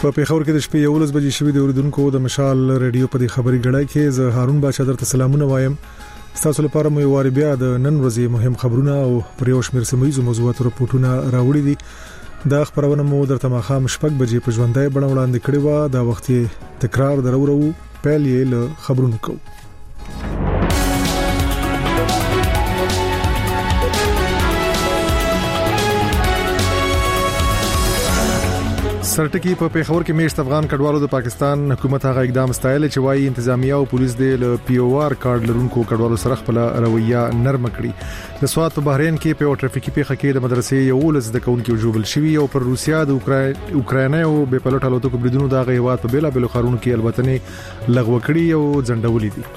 په پیښور کې د شپې 11 بجې شوې د اوریدونکو د مشال ریډیو په خبري غړای کې زه هارون بادشاہ درته سلامونه وایم. تاسو لپاره مې واری بیا د نن ورځې مهم خبرونه او پر یو شمېر سیمایي موضوعات راپورټونه راوړي دي. دا خبرونه مو درته ماخام شپږ بجې په ژوندۍ بڼه وړاندې کړې و. دا وخت تکرار درورو پیل یې له خبرونو کو. سرټکی په پیښور کې میشت افغان کډوالو د پاکستان حکومت هغه اقدام ستایل چې وايي انتظامیه او پولیس د پی او آر کارت لرونکو کډوالو سره خپل رویه نرم کړي. د سوات په بحرین کې په ټرافیکي پیښه کې د مدرسې یو لز د کونکو جوړل شوی او پر روسیا د اوکرانیا او به پلوټ الوتکو بریدونو د غیوات په بیلا بیل خارونو کې البته لغوه کړي او ځنډولې دي.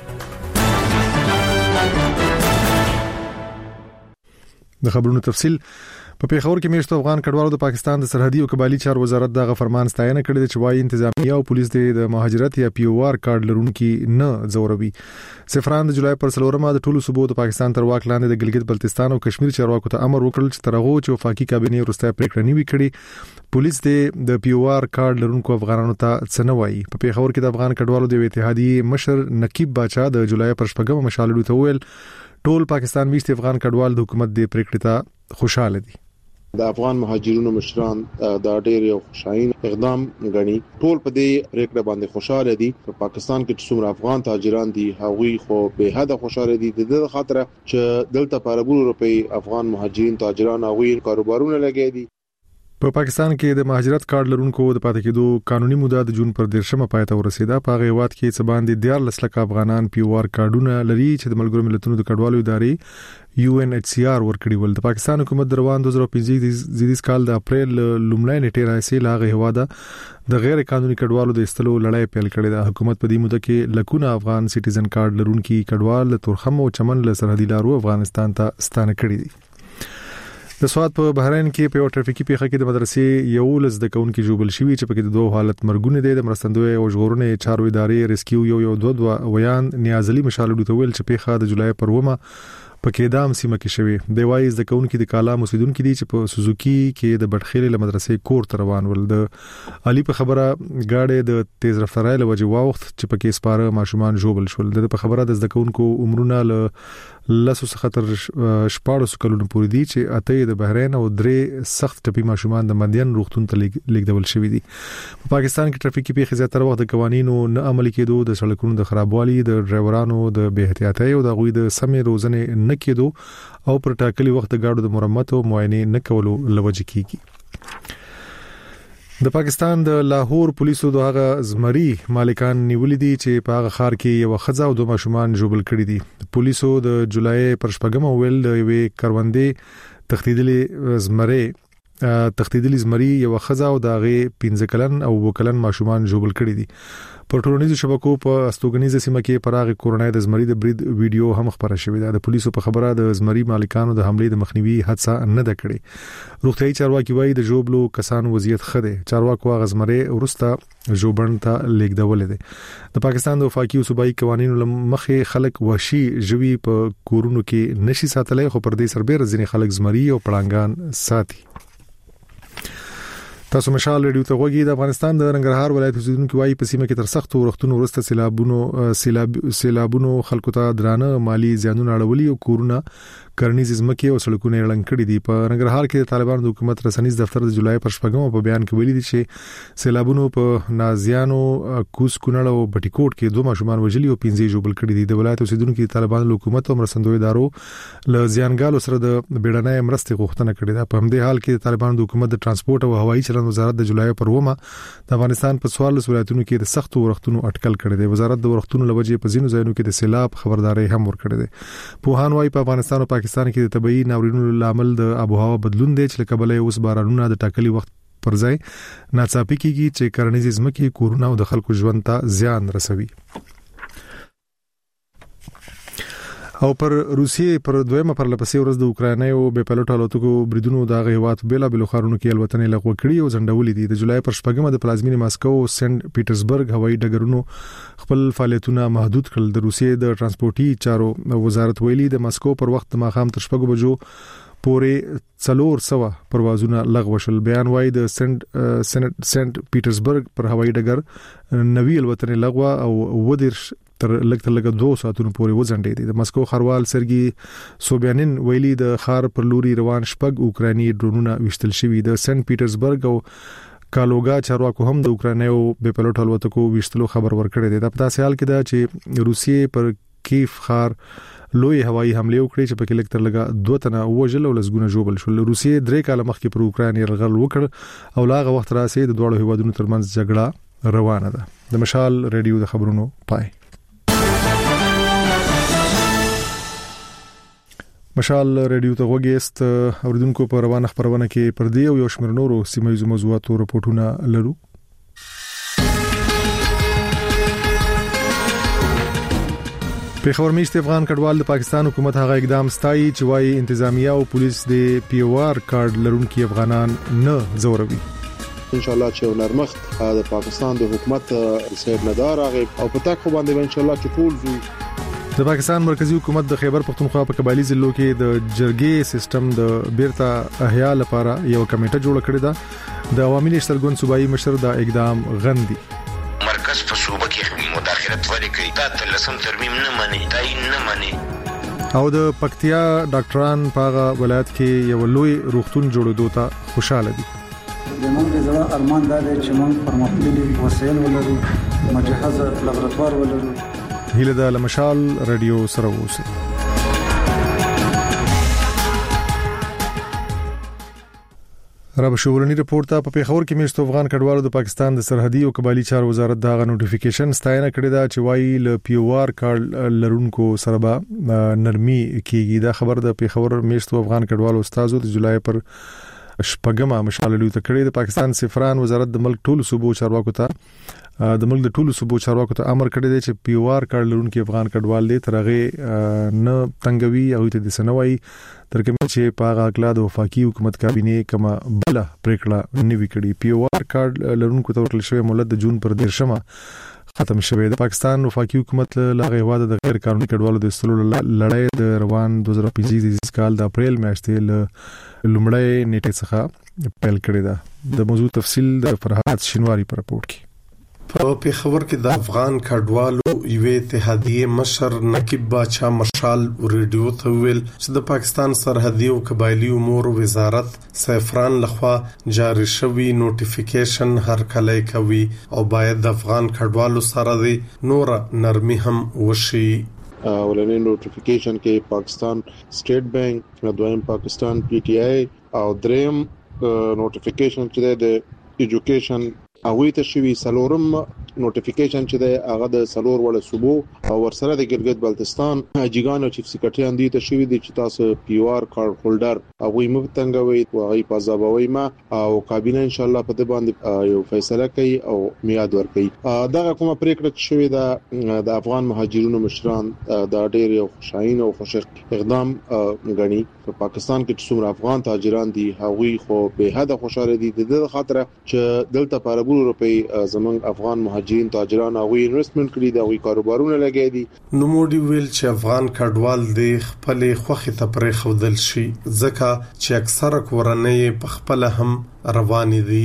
د خبرونو تفصيل په پیښور کې میشتو افغان کډوالو د پاکستان د سرحدي او قبایلی چارو وزارت دغه فرمان ستاینه کړې چې وايي انتظامیه او پولیس د مهاجرت یا پی او آر کارت لرونکو نه زوروي. سفران د جولای پر 3 د ټولو صوبو د پاکستان تر واک لاندې د ګلګت بلتستان او کشمیر چارواکو ته امر وکړل چې ترغو چې وفاقي کابینه ورسته پریکړه نیوي کړي پولیس د پی او آر کارت لرونکو افغانانو ته څنوي. په پیښور کې د افغان کډوالو د اتحادیې مشر نقیب باچا د جولای پر 4 مشالو ته ویل ټول پاکستان میشت افغان کډوال د حکومت د پریکړې ته خوشاله دي. د افغان مهاجرینو مشران دا ډېر یو خوشاین اقدام غني. ټول په دې پریکړه باندې خوشاله دي. په پاکستان کې څومره افغان تاجران دي هغوی خو به حد خوشاله دي د دې خاطر چې دلته په اربونو روپی افغان مهاجرین تاجران هغوی کاروبارونه لګي دي. په پاکستان کې د مهاجرت کارت لرونکو د پاتې کېدو قانوني موده د جون پر 10 پای ته ورسیده. په غیوات کې څه باندې 14 لک افغانان پی او آر کارډونه لري چې د ملګرو ملتونو د کډوالو ادارې یو ان ایچ سی آر ورکړي ول. د پاکستان حکومت د روان 2015 کال د اپریل لومړی نیټه راځي لاغه هواده د غیر قانوني کډوالو د استلو لړۍ پیل کړې ده. حکومت په دې موده کې لکونه افغان سټیزن کارت لرونکو کډوال د تورخم او چمن له سرحدي لارو افغانستان ته ستانه کړي دي. د سوات په بحرین کې په ټرافیکي پیښه کې د مدرسې یو لز د کونکو جوړل شوی چې په کې د دوه حالت مرګونه دي. د مرستندوی او ژغورنې چارو ادارې ریسکیو یو دوه ویان نیازلی مشالو ته ویل چې پیښه د جولای پر 1 په کېدام سیمه کې شوی. د وایز د کونکو د کالا مسیدونکو دي چې په سوزوکی کې د بټخېل له مدرسې کور ته روان ول. د علي په خبره گاډي د تیز رفتارۍ له وجې وخت چې په کې سپاره ماشومان جوړل شول. د په خبره د کونکو عمرونه له لاسو څخه تر 14 کلونو پورې دي چې اته د بحرین او درې سخت ټپي ماشومان د مدین روغتون ته لیږدول شوی دي. په پاکستان کې ټرافیکي پیښې زیاتره وخت د قوانینو نه عملي کېدو، د سړکونو د خرابوالي، د ډرایورانو د بې احتیاطۍ او د غوي د سمې روزنې نه کېدو او پر ټاکلي وخت د گاډو د مرمت او معاینه نه کولو لوجه کیږي. د پاکستان د لاهور پولیسو دغه زمري مالکان نیولې دي چې په هغه خار کې یو خزا او 2 ماشومان جوړل کړي دي. پولیسو د جولای پر 4 ویل د یوې کروندې تختیدلې زمري یو خزا او دغه 15 کلن او 2 کلن ماشومان جوړل کړي دي. په ټولنیزو شبکو په استوګنیزه سیمه کې پراغه کورونای د زمري د برید ویډیو هم خبره شوې ده. د پولیسو په خبره د زمري مالکانو د حمله د مخنیوي هڅه نه ده کړې. روغتيایي چارواکي وایي د جوبلو کسانو وضعیت خده. چارواکو غزمره ورسته جوبن ته لیکدول دي. د پاکستان د وفاقي او صوبایي قوانینو لمخې خلک وحشي ژوي په کورونو کې نشي ساتلای، خو پر دې سربېره ځینې خلک زمري او پړانګان ساتي. تاسو مشال ریډیو ته غوږی. د افغانستان د ننګرهار ولایت اوسیدونکو وايي په سیمه کې تر سختو ورښتونو ورسته سیلابونو خلکو ته درانه مالی زیانونه اړولي او کورونه کرنیز ځمکې او سړکونه اړنګ کړي دي. په ننګرهار کې د طالبانو د حکومت رسنیز دفتر د جولای پر 4 په بیان کې ویلي دي چې سیلابونو په نازیانو کوس کونړ او بټیکوټ کې 2 ماشومان وژلي او 15 جوړل کړي دي. د ولایت اوسیدونکو د طالبانو حکومت او مرستندوی ادارو له زیانګالو سره د بیړنۍ مرستې غوښتنه کړې ده. په همدې حال کې د طالبانو د حکومت د ترانسپورت او هوایي چلند وزارت د جولای پر 1 د افغانستان په 14 ولایتونو کې د سختو ورښتونو اټکل کړی دی. وزارت د ورښتونو لوجې په ځینو ځایونو کې د سیلاب خبرداري هم ورکړې ده. په هان وايي په افغانستان او پاکستان کې د طبيعي ناورینونو لامل د آب و هوا بدلون دی چې کبله اوس بارانونه د ټاکلي وخت پر ځای ناڅاپي کیږي چې کرنیز ځمکې کورونه او د خلکو ژوند ته زیان رسوي. او پر روسیې پر دویمه پر لپسې ورځ د اوکرانیا او به پلوټ الوتکو بریدونو د غیوات بیلا بیل خارونو کې الوتنې لغوه کړې او ځنډولې دي. د جولای پر 4 د پلازمینې ماسکو او سنت پیټرزبرګ هوایي ډګرونو خپل فعالیتونه محدود کړل. د روسیې د ترانسپورتي چارو وزارت ویلي د ماسکو پر وخت د ماخام تر 4 بجو پورې 400 پروازونه لغوه شول. بیان وايي د سنت پیټرزبرګ پر هوایي ډګر 90 الوتنې لغوه او ودرش تر لږ 2 ساعتونو پورې وځنډېدې. د مسکو خروال سرګي سوبیانین ویلي د خار پر لوري روان شپږ اوکراني ډرونونه وشتل شوي. د سنت پیټرزبرګ او کالوګا چارواکو هم د اوکرانیو بې پلوټ الوتکو وشتلو خبر ورکړی دی. دا په داسې حال کې ده چې روسیې پر کیف خار لوی هوایي حمله وکړي چې په کې لکتر لګا 2 تنه وژل او لسګونه جوړل شول. روسیې 3 کال مخکې پر اوکران یرغل وکړ او لاغه وخت راسي د دوه هیوادونو ترمنځ جګړه روانه ده. د مشال ریډیو د خبرونو پای. مشال ریډیو ته وګیست اوریدونکو په روانه خبرونه کې پر دی او یو شمېر نورو سیمایي موضوعاتو رپورټونه لرو. پیښور میشت افغان کډوال د پاکستان حکومت هغه اقدام ستایي چې وايي انتظامیه او پولیس د پی او آر کارت لرونکي افغانان نه زوروي. ان شاء الله چې نرمخت د پاکستان د حکومت سید ندار هغه او په تاکو باندې ان شاء الله چې ټول زو د پاکستان مرکزی حکومت د خیبر پختونخوا په قبایلی ضلعو کې د جرګې سیستم د بیرته احیا لپاره یو کمیټه جوړ کړې ده. د عوامي نشترګون صوبایي مشر دا اقدام غندي. مرکز په صوبه کې مداخلت وکړي دا تلسم ترمیم نه مانی تاین نه مانی. او د پکتیا ډاکټران په ولایت کې یو لوی روغتون جوړېدو ته خوشاله دي. زموږ د زړه ارمان دا دی چې موږ پرمختللي وسایل ولرو، مجهزه لابراتوار ولرو. هیله د لمشال رادیو سره اوسئ. رب شورنی رپورټ په پیښور کې میشتو افغان کډوالو د پاکستان د سرحدي او قبایلی چارو وزارت دغه نوټیفیکیشن ستاینه کړې ده چې وايي ل پی او آر کارت لرونکو سره به نرمي کیږي. دا خبر د پیښور میشتو افغان کډوالو استادو د جولای پر شپږمه مشاللو ته کړې. د پاکستان سفران وزارت د ملک ټولو صوبو چارواکو ته د ملک د ټولو صوبو چارواکو ته امر کړی دی چې پی او آر کارت لرونکي افغان کډوال دې ترغه نه تنګوي او ته د سنوي ترکمه چې په اغلا د وفاقي حکومت کابینه کما بل پریکړه نیوي کړي. پی او آر کارت لرونکو ته ورکړل شوی مهلت د جون پر 13 ختم شوی. د پاکستان وفاقي حکومت لاغه هواده د غیر قانوني کډوالو د استلو لړۍ د روان 2015 کال د اپریل میاشتې له لومړۍ نیټه څخه پیل کړې ده. د موضوع تفصیل د فرحات شینواری پر رپورت کې. په پیښور کې د افغان کډوالو یوې اتحادیې مشر نقیب باچا مشال ریډیو ته ویل چې د پاکستان سرحدي او قبایلی امور وزارت سفران لخوا جاری شوی نوټیفیکیشن هر کله کوي او باید د افغان کډوالو سره د نور نرمي هم وشي. ولنې نوټیفیکیشن کې پاکستان سټیټ بانک، دویم پاکستان پی ټی آی او دریم نوټیفیکیشن چې د ایجوکیشن اوی ته شوی سلورم نوټیفیکیشن چې د هغه د سلور وړ صوبو او ورسره د ګلګت بلتستان اجیګان او چیف سیکریټریان دی ته شوی دي چې تاسو پی او آر کارت هولډر او وی مبتنګوي او هغه پازابوي ما او کابینه ان شاء الله په دې باندې یو فیصله کوي او میاد ورکوي. دغه کومه پریکړه شوی د افغان مهاجرونو مشران د ډېر یو خوشاین او خوش اقدام غني. په پاکستان کې څومره افغان تاجران دي هغوی خو به حد خوشاله دي د خاطر چې دلته په روپی زمنګ افغان مهاجرین تاجران او انویسټمنټ کړي دا وی کاروبارونه لګي دي. نو موډي ویل چې افغان کډوال د خپل خوخي ته پرې خودل شي ځکه چې اکثره کورنۍ په خپل هم روان دي.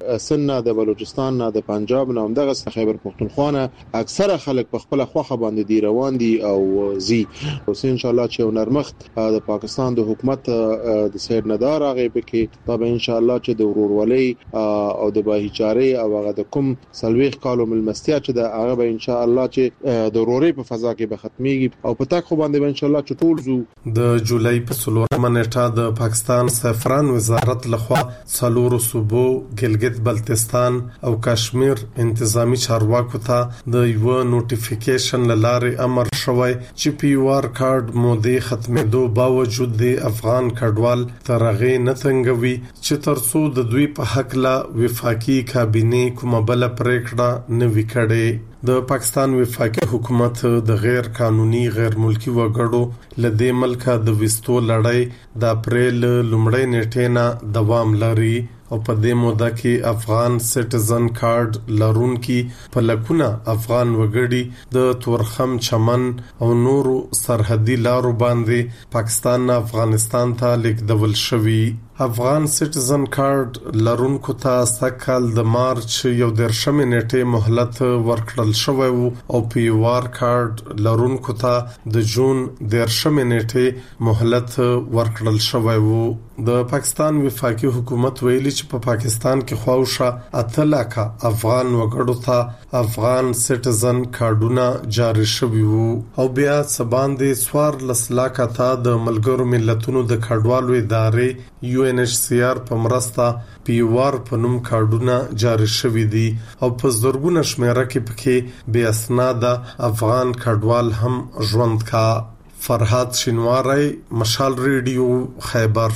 سن د بلوچستان نه د پنجاب نه همدغه خیبر پختونخوا نه اکثره خلک په خپل خوخه باندې دی روان دي او زی او ان شاء الله چې نرمخت د پاکستان د حکومت د سید ندار هغه به کې طبعا ان شاء الله چې د ورورولۍ او د باهچاري او هغه د کوم سلويخ کالو ملمستیا چې د هغه به ان شاء الله چې د ورورۍ په فضا کې به ختميږي او په تک خو باندې ان شاء الله چې ټول زو. د جولای په 16 نیټه د پاکستان سفران وزارت لخوا څلورو صوبو ګلګت بلتستان او کشمیر انتظامی چارواکو ته د یو نوټیفیکیشن لاره امر شوی چې پی او آر کارت مودې ختمېدو باوجود د افغان کډوال ترغه نه تنګوي چې ترڅو د دوی په حق لا وفاقي کابینه کومه بل پریکړه نه وکړي. د پاکستان وفاقي حکومت د غیر قانوني غیر ملکی وګړو لدې ملک د وستو لړۍ د اپریل لومړۍ نیټه نه دوام لري او په دې موده کې افغان سټیزن کارت لرونکي په لکونه افغان وګړي د تورخم چمن او نورو سرحدي لارو باندې پاکستان افغانستان ته لیږدول شوي. افغان سټیزن کارت لرونکو ته سکهال د مارچ 11 نیټه مهلت ورکړل شوی او پیوار کارت لرونکو ته د جون 13 نیټه مهلت ورکړل شوی وو. د پاکستان وفاقي حکومت ویلي چې په پاکستان کې خواوشه 8 لک افغان وګړو ته افغان سټیزن کارتونه جاری شوي وو او بیا سباندې سوار لسلاکه ته د ملګرو ملتونو د کډوالو ادارې UNHCR په مرسته پیوار په نوم کارتونه جاری شوي دي او په زرګونه شمیره کې پکې بے اسناد افغان کډوال هم ژوند کا. فرحات شینواری، مشال ریډیو، خیبر.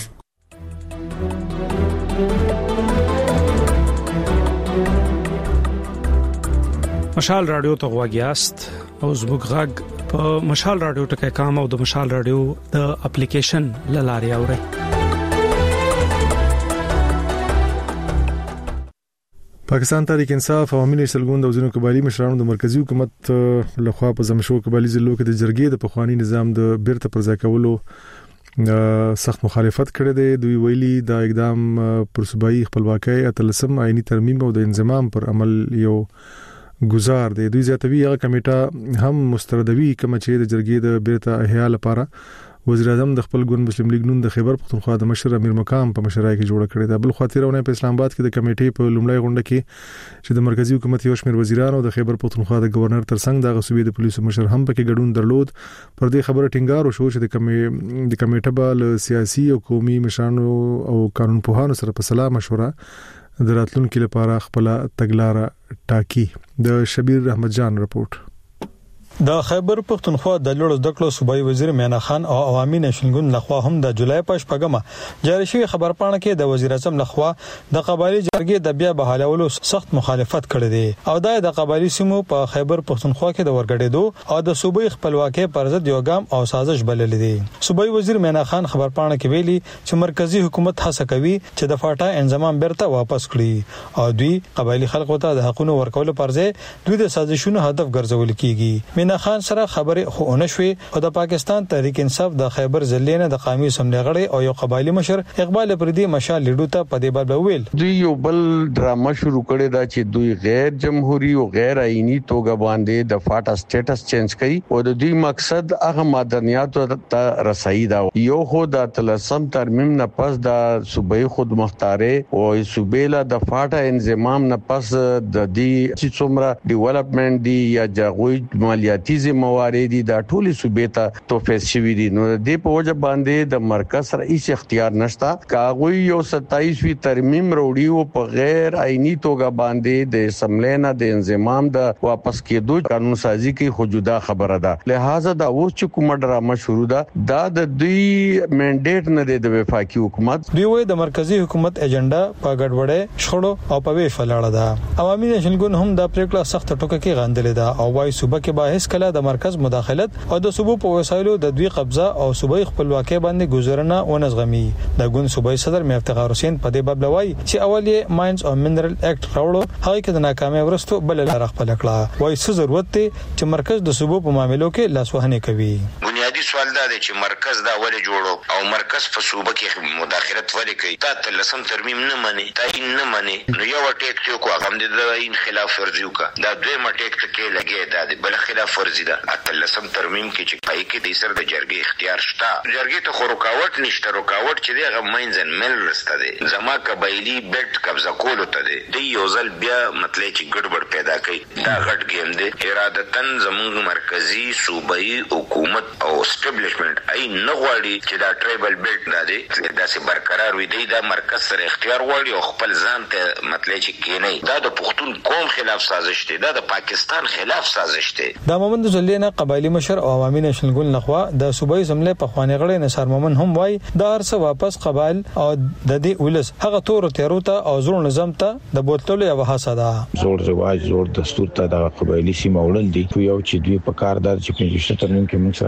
مشال رادیو ته غواګیاست او زموږ غږ په مشال رادیو ټکي کام او د مشال رادیو د اپلیکیشن لاري اوري. پاکستان تحریک انصاف عوامي نشلګوند او ځینو قبایلی مشرانو د مرکزی حکومت لخوا په زمشو قبایلی ضلعو کې د جرګې د پخوانی نظام د بیرته پرځای کولو سخت مخالفت کړی دی. دوی ویلي دا اقدام پر صوبایي خپلواکۍ اتلسم آئینی ترمیم او د انضمام پر عمل یو گزار دی. دوی زیاتوي هغه کمیټه هم مستردوي کوم چې د جرګې د بیرته احیا لپاره وزیر اعظم د خپل ګوند مسلم لیگ نون د خیبر پختونخوا د مشر امیر مقام په مشرۍ کې جوړ کړی دی. بل خاطرونه په اسلام آباد کې د کمیټې په لومړی غونډه کې چې د مرکزی حکومت یو شمېر وزیرانو د خیبر پختونخوا د گورنر ترڅنګ د غصوبې د پولیسو مشر هم پکې ګډون درلود. پر دې خبره ټینګار وشو چې د کمیټه به سیاسي او قومي مشرانو او قانون پوهانو سره په سلا مشوره د راتلونکو لپاره خپل تګلارې ټاکي. د شبیر احمد جان رپورت. د خیبر پختونخوا د لوړ زده کړو صوبایي وزیر مینا خان او عوامي نشنګون لخوا هم د جولای په شپږمه جاری شوی خبرپاڼه کې د وزیر اعظم لخوا د قبایلی جرګې د بیا بحالولو سخت مخالفت کړی دی او د قبایلی سیمو په خیبر پختونخوا کې د ورګډېدو او د صوبایي خپلواکۍ پر ضد یو ګام او سازش بلل دي. صوبایي وزیر مینا خان خبرپاڼه کې ویلي چې مرکزی حکومت هڅه کوي چې د فاټا انضمام بیرته واپس کړي او دوی قبایلی خلکو ته د حقوقو ورکولو پر ځای دوی د سازشونو هدف ګرځول کیږي. مینا خان سره خبرې خو نه شوي او د پاکستان تحریک انصاف د خیبر ضلع نه د قومي اسمبلی غړي او یو قبایلی مشر اقبال پردي مشال لیډو ته په دې باب ویل دوی یو بل ډراما شروع کړی دا چې دوی غیر جمهوریت او غیر آئینی توګه باندې د فاټا سټیټس چینج کړي او د دوی مقصد هغه مدنیات ته رسایي دا یو خو د تلسم ترمیم نه پس د صوبایي خود مختاري او صوبېلا د فاټا انضمام نه پس د دې چې څومره ډیولپمنٹ دی یا جغوی مالیاتي مواردی دا ټولي صوبې ته توفیس شوی دي. نو د دې په وجه باندې د مرکز سره هیڅ اختیار نشته. کاغوی یو 27وی ترمیم وروړي او په غیر آئینی توګه باندې د اسمبلی د انضمام د واپس کېدو قانون سازي کې خجودا خبره ده. لہذا دا اوس چې کومه ډرامه شروع ده دا د دوی منډیټ نه دی د وفاقي حکومت. دوی وایي د مرکزی حکومت ایجنډا په ګډوډه شخړو او په ویش ولاړه ده. عوامي نشنګون هم د پریکړه سخت ټوکه کې غندلې ده او وايي صوبه کې باهس کله د مرکز مداخلت او د صوبو په وسایلو د دوی قبضه او صوبایي خپلواکۍ باندې گزارنه ونزغمي. د ګوند صوبایي صدر میافتخار حسین په دې باب لوي چې اول یې ماینز او منرل اکټ راوړو هغه کې د ناکامۍ ورستو بل لار خپل کړه. وایي څه ضرورت دی چې مرکز د صوبو په معاملو کې لاسوهنه کوي. بنیادی سوال دا دی چې مرکز دا ولې جوړو او مرکز په صوبه کې مداخلت ولې کوي. تا تلسم ترمیم نه مني تاین نه مني نو یو ټیک ته کو هغه د این خلاف ورزي وکړه. دا دوی مټیک ته کې لګي دا بل خلاف ورزي ده. اتلسم ترمیم کې چې پای کې د سر د جرګې اختیار شته. جرګې ته خو رکاوټ نشته. رکاوټ چې دی هغه ماینځن مل رسته دی. زما قبایلی بیت قبضه کولو ته دی. د یو ځل بیا مطلب چې ګډوډ پیدا کوي. دا غټ گیم دی. ارادتن زموږ مرکزی صوبایي حکومت او اسټابلیشمنت ای نه غواړي چې دا ټرایبل بیلټ نه دی دا سي برقرار وي. دا مرکز سره اختیار غواړي او خپل ځان ته مطلب چې کینی. دا د پښتون قوم خلاف سازش دی. دا د پاکستان خلاف سازش دی. د مومند زلینا قبایلی مشر او عوامي نشنګون لخوا د صوبایي اسمبلی په خوانې غړي نثار مومن هم وای د هرڅه واپس قبایل او د دې ولس هغه تور تیرو ته او زور نظام ته د بوتلو یو حساسه ده. زور رواج زور دستور ته د قبایلی سیمه وړل دي. یو چې دوی په کار دار چې په ترمیم کې موږ سره کوم وعده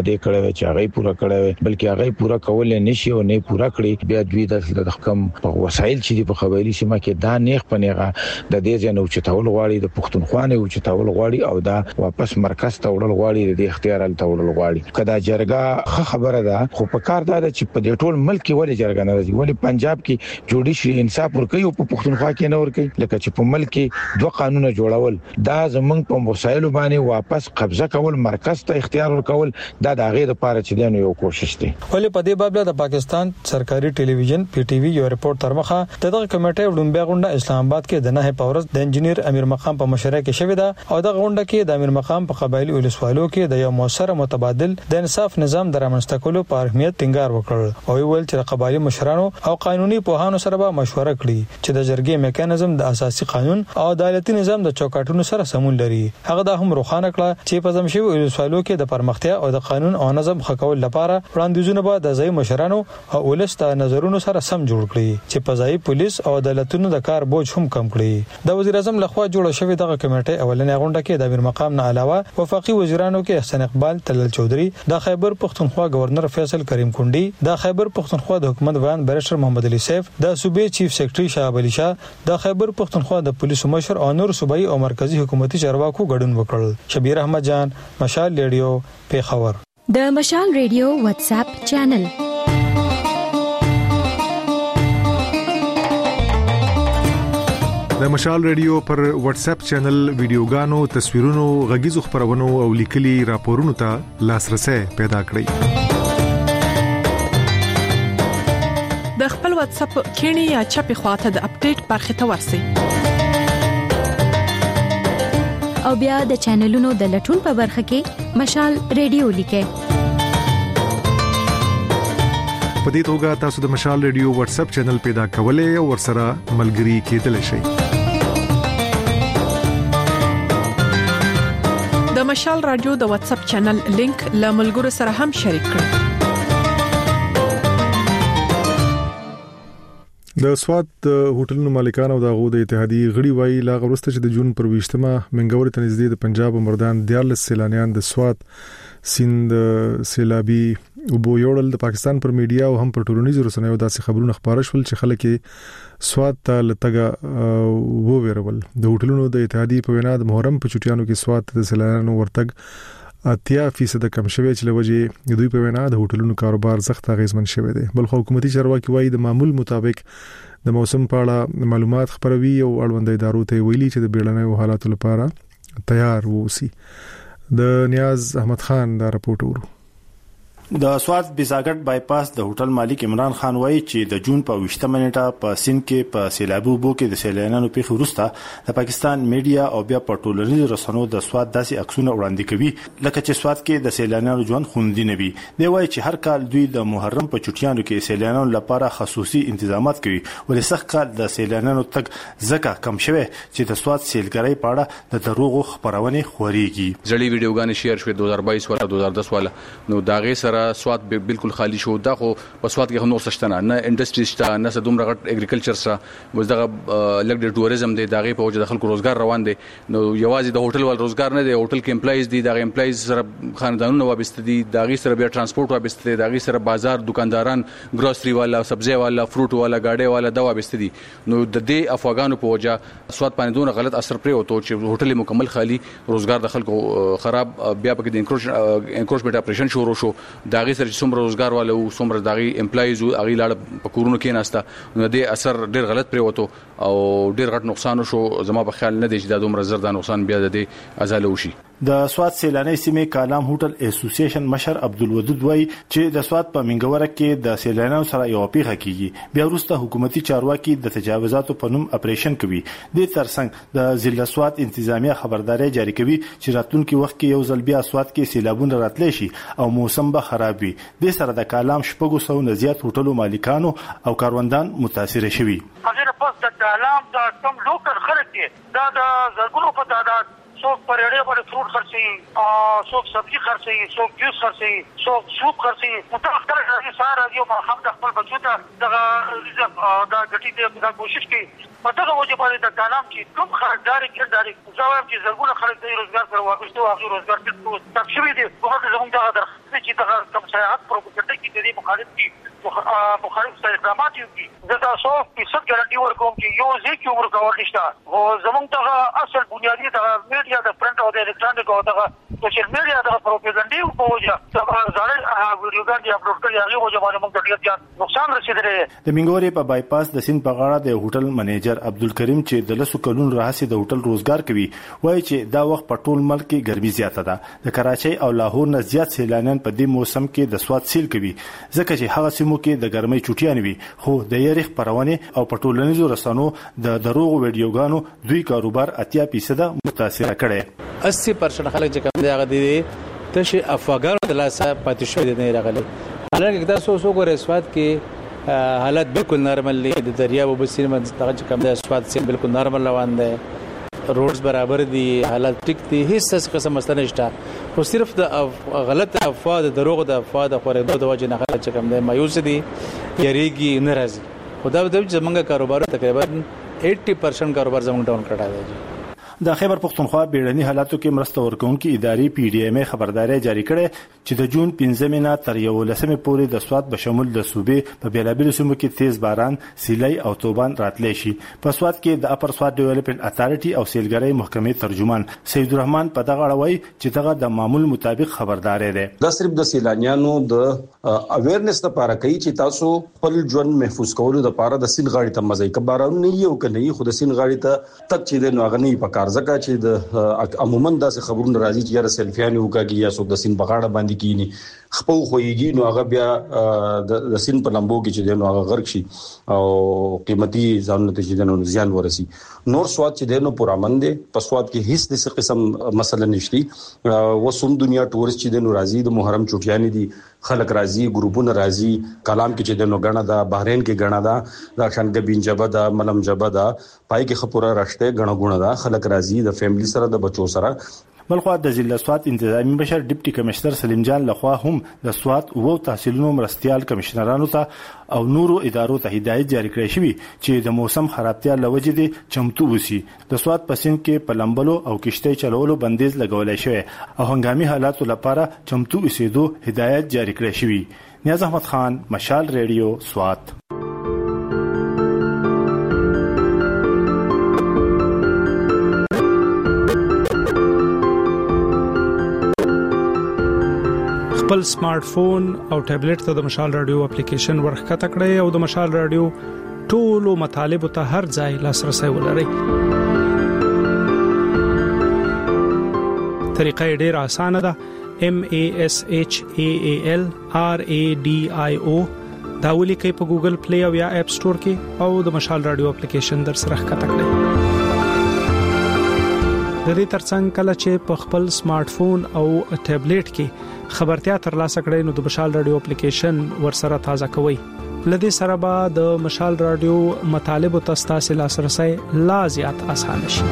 وعده کړو چې هغه پورا کړو بلکې هغه پورا کول نشي او نه پورا کړی بیا دوی د حکم په وسایل چې په قبایلی سیمه کې دا نیغ پنیغه د دې ځنه چې تاول غواړي د پښتونخوا نه چې تاول غواړي او دا واپس مرکز ته وړل غواړي د اختیار ال تاول غواړي کدا جرګه خبره ده خو په کار دا چې په دې ټول ملک کې ولې جرګه نه راځي ولې پنجاب کې جوډیشي انصاف ورکوي او په پښتونخوا کې نه ورکوي لکه چې په ملک کې دوه قانونه جوړول دا زمونږ په وسایل باندې واپس قبضه کول مرکز ته اختیار ورکول دا د غیر لپاره چې دنه یو کوشش دی ولې په دې باب د پاکستان سرکاري ټلویزیون پی ټی وی یو ریپورت تر مخه دغه کمیټه وډمبه غونډه اسلام آباد کې د نه پاورز د انجنیر امیر مقام په مشرۍ کې شوې ده او دغه غونډه کې د امیر مقام په قبایلی ولسوالو کې د یو موثر متبادل د انصاف نظام د رامنځته کولو په اهمیت ټینګار وکړ او ویل چې قبایلی مشرانو او قانوني پوهانو سره به مشوره کړي چې د جرګې میکانیزم د اساسي قانون او عدالتي نظام د چوکاټونو سره سمون لري هغه دا هم روښانه کړه چې په زمشي ولسوالو کې د پرمختیا او د قانون او نظم خکول لپاره وړاندیزونه به د ځای مشرانو او ولست نظرونو سره سم جوړ کړي چې په ځای پولیس او عدالتونو د کار بوج هم کم کړي د وزیر اعظم لخوا جوړه شوې دغه کمیټه اولنې غونډه کې د امیر مقام نه علاوه وفاقي وزیرانو کې احسان اقبال تلل چودري د خیبر پختونخوا گورنر فیصل کریم کونډي د خیبر پختونخوا د حکومت وان بیرسټر محمد علي سیف د صوبې چیف سیکریټري شاه علي شاه د خیبر پختونخوا د پولیسو مشر او نور صوبایي او مرکزی حکومتي چارواکو ګډون وکړل شبیر احمد جان مشال ریډیو پیښور د مشال ریډیو واتس اپ چینل د مشال ریډیو پر واتس اپ چینل ویډیوګانو تصویرونو غږیزو خبرونو او لیکلي راپورونو ته لاسرسي پیدا کړئ د خپل واتس اپ کینی یا چپی خواته د اپډیټ برخه ته ورسئ او بیا د چینلونو د لټون په برخه کې مشال ریډیو لیکئ په دې توګه تاسو د مشال ریډیو واتس اپ چینل پیدا کولای او ورسره ملګري کېدلی شئ د مشال رادیو د واتس اپ چینل لینک له ملګرو سره هم شریک کړئ د سواد هوټلونو مالکان او د غو د اتحادیې غړي وایي لا غوسته چې د جون پر 20مه منګوري ته نږدې د پنجاب او مردان 14 سیلانیان د سواد سیند سیلابي او بو یوړل د پاکستان پر میډیا او هم پر ټولنیزو رسنیو داسې خبرونه خبره شول چې خلک سواد ته لټګه وو ویرول د هوټلونو د اتحادیې په وینا د محرم په چټیانو کې سواد د سیلانیانو ورتګ 80% کم شوی چې لوجه دوی په وینا د هوټلونو کاروبار سخت غیزمن شوی دی بل خو حکومتي چارواکي وایي د معمول مطابق د موسم په اړه معلومات خبروي او اړوند ادارو ته ویلي چې د بیړنیو حالاتو لپاره تیار ووسی د نیاز احمد خان دا راپورټ ورو د سواد بیزاګټ بایپاس د هوټل مالک عمران خان وایي چې د جون په 20 منټه په سین کې په سیلابو بو کې د سیلانیانو پیښه وروسته د پاکستان میډیا او بیا په ټولنیزو رسنیو د سواد داسې عکسونه وړاندې کوي لکه چې سواد کې د سیلانیانو ژوند خوندي نه وي دی وایي چې هر کال دوی د محرم په چټیانو کې سیلانیانو لپاره خصوصي تنظیمات کوي ولې سخت کال د سیلانیانو تک زکه کم شوه چې د سواد سیلګرۍ په اړه د دروغو خبرونه خوريږي ځړې ویډیوګانې شیر شوې 2022 ولا 2010 ولا نو داغه سره سواد بالکل خالی شو دا خو په سواد کې نور سشتنه نه انډستری شته نه سدوم رغټ اګریکلچر سره وز دغه لګ د ټوریزم دی دغه په وجه د خلکو روزګار روان دي نو یوازې د هوټل ول روزګار نه دی هوټل کې امپلایز دي دغه امپلایز سره خاندانونه وابسته دي دغه سره بیا ترانسپورت وابسته دي دغه سره بازار دکانداران ګروسري والا سبزی والا فروټ والا گاډي والا دا وابسته دي نو د دې افغانانو په وجه سواد باندې دونه غلط اثر پرې وته چې هوټل مکمل خالی روزګار د خلکو خراب بیا په کې د انکروچمنت اپریشن شروع شو دغه سره څومره روزګار والو څومره دغه امپلایز او اغي لاړ په کورونو کې نهسته نو د اثر ډیر غلط پرې وته او ډیر غټ نقصان شو زما په خیال نه دی چې د دومره زر د نقصان بیا د ازاله وشي د سواد سیلاني سیمې کالام هوټل اسوسییشن مشر عبدالودود وایي چې د سواد په منګوره کې د سیلانیانو سره یو پیښه کیږي بیا وروسته حکومتي چارواکي د تجاوزاتو په نوم اپریشن کوي د ترڅنګ د ضلع سواد انتظامیه خبرداري جاری کوي چې راتلونکي وخت کې یو ځل بیا سواد کې سیلابونه راتلی شي او موسم به خراب وي د سره د کالام شپږو سو نزيات هوټلو مالکانو او کاروندان متاثر شوي هغه پس د کالام د کم لوکل خلک دا د زرګونو په تعداد څوک پرېړې باندې فروټ خرڅي څوک سبزي خرڅي څوک جوس خرڅي څوک سوپ خرڅي دا خپل راځي ساره دی او هم د خپل بچو ته دا ګټي دې دا کوشش کوي په دغه وجه باندې د کلام چې کوم خریداري کړي زاویم چې زرګونه خلک د روزګار سره واپسته او روزګار ته تکشوي دي په هغه زموږ دغه درخواست چې دغه کوم سیاحت پروګرام کې د مخالف دي مخالف اقدامات یو دي زه تاسو په څه ګارانټي ورکوم چې یو ځکه عمر کول نشته او زموږ دغه اصل بنیادی د میډیا د پرنټ او د الکترونیک او دغه سوشل میډیا د پروپاګاندا په وجه ځان ویډیوګان دی اپلوډ کړی هغه وجه باندې موږ ډېر زیات نقصان رسیدلی د منګوري په بایپاس د سیند په غاړه د هوټل منیجر عبدالکریم چې د لسو کلونو راهیسې د هوټل روزګار کوي وایي چې دا وخت په ټول ملک کې ګرمي زیاته ده د کراچۍ او لاهور نه زیات سیلانیان په دې موسم کې د سواد سیل کوي ځکه چې هغه سیمو کې د ګرمۍ چوټیان وي خو د یری خبرونه او په ټولنیزو رسنیو د دروغ ویډیوګانو دوی کاروبار 80% متاثر کړي 80% خلک چې کوم دی هغه دي تشي افغان د لاسه پاتې شوی دی نه راغلي حالانکه دا سو ګورې سواد کې حالت بالکل نارمل دي د دریاب وبسیر منځ ته کوم د سواد سین بالکل نارمل روان دي روډز برابر دي حالت ټیک دي هیڅ قسم مسله نشته خو صرف د غلط افوا د دروغ د افوا د خورېدو د وجه نه خلک کوم دي مایوس دي یریږي ناراضي خدا د زمونږ کاروبار تقریبا 80% کاروبار زمونږ ډاون کړه دی د خیبر پختونخوا بیړني حالاتو کې مرسته ورکوونکي ادارې پی ډی ایم خبرداري جاری کړې چې د جون 15 نه تر 11 پورې د سواد بشمول د صوبې په بیلابل سیمو کې تیز باران سیلۍ او توبان راتلی شي په سواد کې د اپر سواد ډیولپمنٹ اتارټي او سیلګرۍ محکمې ترجمان سید الرحمن په دغه اړوي چې دغه د معمول مطابق خبرداري ده دا صرف د سیلانیانو د اویرنس لپاره کوي چې تاسو خپل ژوند محفوظ کولو لپاره د سیل غاړي ته مزه کوي باران نه یو کني خو د سیل غاړي ته تک چې د نوغنی په ځکه چې د عموما داسې خبرونه راځي چې یا سلفیان وکړي یا څوک د سین بغاړه باندې کینی خپل خوېږي نو هغه بیا د سین په لمبو کې چې نو هغه غرق شي او قیمتي ځانونه ته چې نو زیان ورسي نور سواد چې نو پرامن دي په سواد کې هیڅ د قسم مسله نشتی وسوم دنیا ټورست چې نو راځي د محرم چټیان دي خلک راځي ګروپونه راځي کلام کې چې نو غنا دا بحرین کې غنا دا شانګبین جبه دا ملم جبه دا پای کې خپوره راشته غنا غونه دا خلک راځي د فیملی سره د بچو سره بلخوا د ضلع سواد انتظامی بشر ډیپټي کمشنر سلیم جان لخوا هم د سواد او تحصیلونو مرستيال کمشنرانو ته او نورو ادارو ته هدایت جاری کړی شوی چې د موسم خرابتیا لوجې دي چمتو وسی د سواد پسین کې پلمبلو او کشته چلولو بندیز لګولای شوی او هنګامي حالاتو لپاره چمتو اوسېدو هدایت جاری کړی شوی نیاز احمد خان مشال ریډیو سواد خپل سمارټ فون او ټابلیټ ته د مشال رادیو اپلیکیشن ورخکته کړئ او د مشال رادیو ټولو مطالب ته هر ځای لاسرسي ولرئ. طریقه ډیره اسانه ده. MASHAALRADIO دا ولیکئ په ګوګل پلی او یا اپ سٹور کې او د مشال رادیو اپلیکیشن در سره ښکته کړئ. د دې ترڅنګ کله چې په خپل سمارټ فون او ټابلیټ کې خبرتیا ترلاسه کړئ نو د مشال رادیو اپلیکیشن ورسره تازه کوئ. لدې سره به د مشال رادیو مطالب او تاسو لاسرسي لا زیات اسانه شي.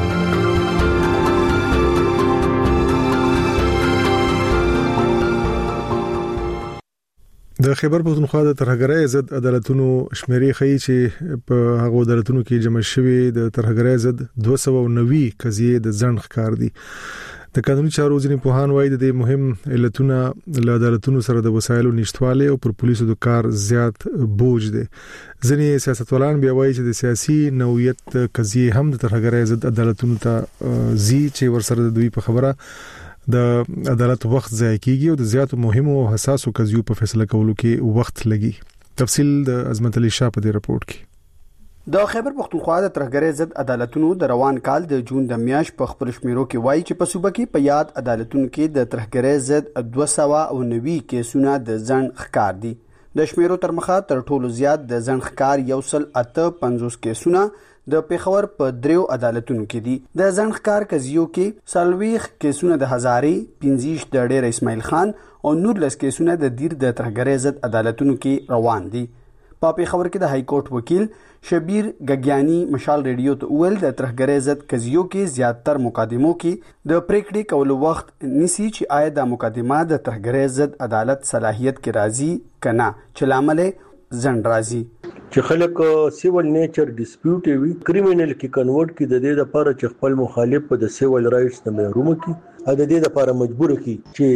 د خیبر پختونخوا د ترهګرۍ ضد عدالتونو شمیرې ښیي چې په هغه عدالتونو کې جمع شوي د ترهګرۍ ضد 290 قضیې د ځنډ ښکار دي. د قانوني چارو ځینې پوهان وایي د مهم علتونه له عدالتونو سره د وسایلو نشټواله او پر پولیسو د کار زیات بوج دي. ځینې سیاستوالان بیا وایي چې د سیاسي نوعیت قضیې هم د ترهګرۍ ضد عدالتونو ته زی چې ورسره د دوی په خبره د عدالت وخت ضایع کیږي او د زیاتو مهمو او حساسو قضیو په فیصله کولو کې وخت لګي. تفصیل د عظمت علي شاه په دې رپورت کې. د خیبر پختونخوا د ترهګرۍ ضد عدالتونو د روان کال د جون د میاشت په خپل شمیرو کې وایي چې په صوبه کې په یاد عدالتونو کې د ترهګرۍ ضد 290 کیسونه د ځنډ ښکار دي. د شمیرو تر مخه تر ټولو زیات د ځنډ ښکار 158 کیسونه د پیښور په دریو عدالتونو کې دي. د ځنډ ښکار قضیو کې 40 کیسونه د هزارې 15 د ډېر اسماعیل خان او 19 کیسونه د دیر د ترهګرۍ ضد عدالتونو کې روان دي. په پیښور کې د های کورټ وکیل شبیر غګیانی مشال ریډیو ته ویل د ترهګرۍ ضد قضیو کې زیاتره مقدمو کې د پریکړې کولو وخت نسی چې آیا د مقدمه د ترهګرۍ ضد عدالت صلاحیت کې راځي کنا چې لامل زند راځي چې خلک سیول نیچر ډیسپیوټ وي کریمینل کې کنورټ کې د دې لپاره چې خپل مخالف په د سیول رائټس نه محروم کی د دې لپاره مجبور کی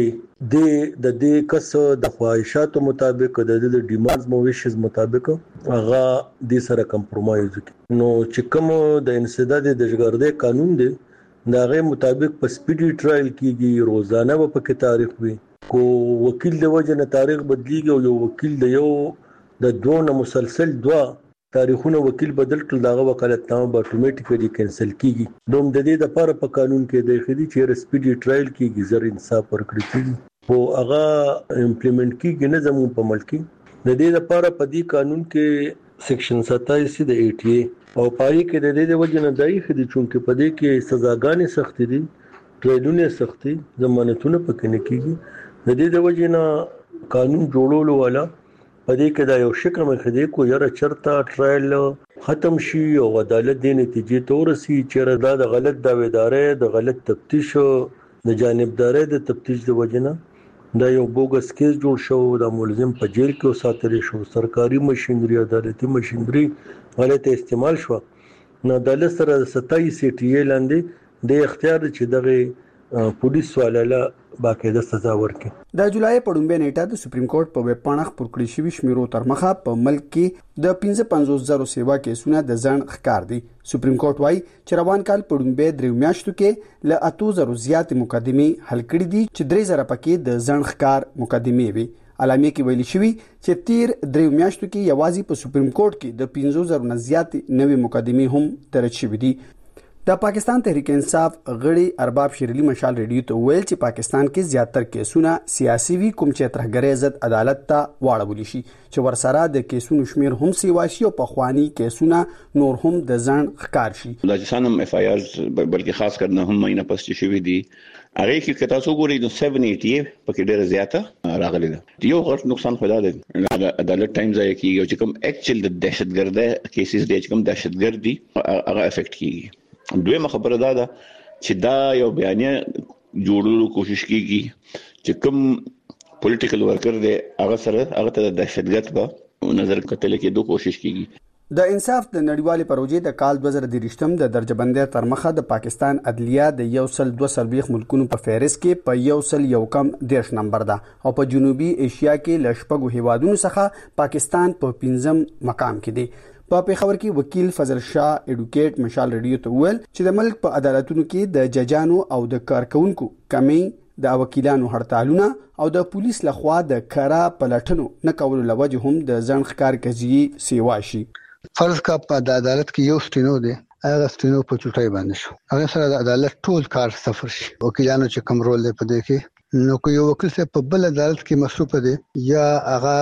چې د دې کس د خواهشاتو مطابق د دې ډیمانډز مویشز مطابق هغه د سره کمپرمایز کی نو چې کوم د انسداد د جګړې قانون دی دغه مطابق په سپیډي ټرایل کېږي روزانه په کې تاریخ وي کو وکیل د وجه نه تاریخ بدلیږي او یو وکیل د یو د دوه مسلسل دوا تاریخونه وکیل بدل کړل داغه وکالتنامه به اتوماتیکلی کینسل کیږي دوم د دې لپاره په قانون کې د خدي چې رسپیډي ټرایل کیږي زر انصاف ورکړي کیږي او هغه امپلیمنٹ کیږي نه زموږ په ملک کې د دې لپاره په دې قانون کې سیکشن 27 د 80 او پای کې د دې وجه نه دای خدي چې په دې کې سزاګانې سخت دي ټرایلونه سخت دي ضمانتونه پکې نه کیږي د دې وجه نه قانون جوړولو والا پدې کې دا یو شکل مخدي کو یاره چرتا ټرایل ختم شي او عدالت د نتیجې ته ورسي چې دا د غلط داویدارې د غلط تفتیش د جانبدارې د تفتیش د وجنه دا یو بوګس کیس جوړ شو د ملزم په جیل کې ساتل شو سرکاري ماشينري عدالتي ماشينري غلط استعمال شو نو د لسره 27 سټي لاندې د اختیار چې دغه پولیس والاله باقاعده سزا ورکړي د جولای په ډومبه نیټه د سپریم کورټ په ویب پاڼه خپور کړی شوی شمیرو تر مخه په ملک کې د 55,000 سیوا کیسونه د ځان ښکار دي سپریم کورټ وايي چې روان کال په ډومبه درې میاشتو کې له 8,000 زیات مقدمې حل کړې دي چې 3,000 پکې د ځان ښکار مقدمې وي علامه کې ویلي شوی چې تیر درې میاشتو کې یوازې په سپریم کورټ کې د 15,000 نه زیات نوې مقدمې هم درج شوې دي د پاکستان تحریک انصاف غړي ارباب شیرلی مشال ریډیو ته ویل چې پاکستان کې زیاتره کیسونه سیاسي وي کوم چې ترهګرۍ ضد عدالت ته واړول شي چې ورسره د کیسونو شمیر هم سیواشي او په خواني کیسونه نور هم د ځان ښکار شي د ځانم اف آی آرز بلکې خاص کر نه هم مینه پسې شوی دي هغه کې کتا څو ګوري د 780 پکې ډیره زیاته راغلي ده یو غټ نقصان خو دا دی عدالت ټایم ځای کېږي چې کوم اکچوال د دهشتګرد کیسز دي چې کوم دهشتګردي هغه افیکټ کیږي دویمه خبره ده چې دا یو بیانیه جوړولو کوشش کیږي چې کوم پولیټیکل ورکر دی هغه سره هغه ته د دهشتګرد په نظر کتل کې کوشش کیږي د انصاف د نړیوالې پروژې د کال 2023 د درجه بندۍ تر مخه د پاکستان عدلیه د 142 ملکونو په فهرست کې په 101 نمبر ده او په جنوبي ایشیا کې ل شپږو هیوادونو څخه پاکستان په 5م مقام کې دی په پیښور کې وکیل فضل شاه اډوکیټ مشال ریډیو ته ویل چې د ملک په عدالتونو کې د ججانو او د کارکونکو کمی د وکیلانو هړتالونه او د پولیس لخوا د کارا پلټنو نه کولو لوجه هم د ځان ښکار کوي سیوا شي فرض کا په عدالت کې یو ستینو دی هغه ستینو په چټای باندې شو هغه سره د عدالت ټول کار صفر شي وکیلانو چې کوم رول دی په دې کې نو کو یو وکیل څخه په بل عدالت کې مصروف دی یا هغه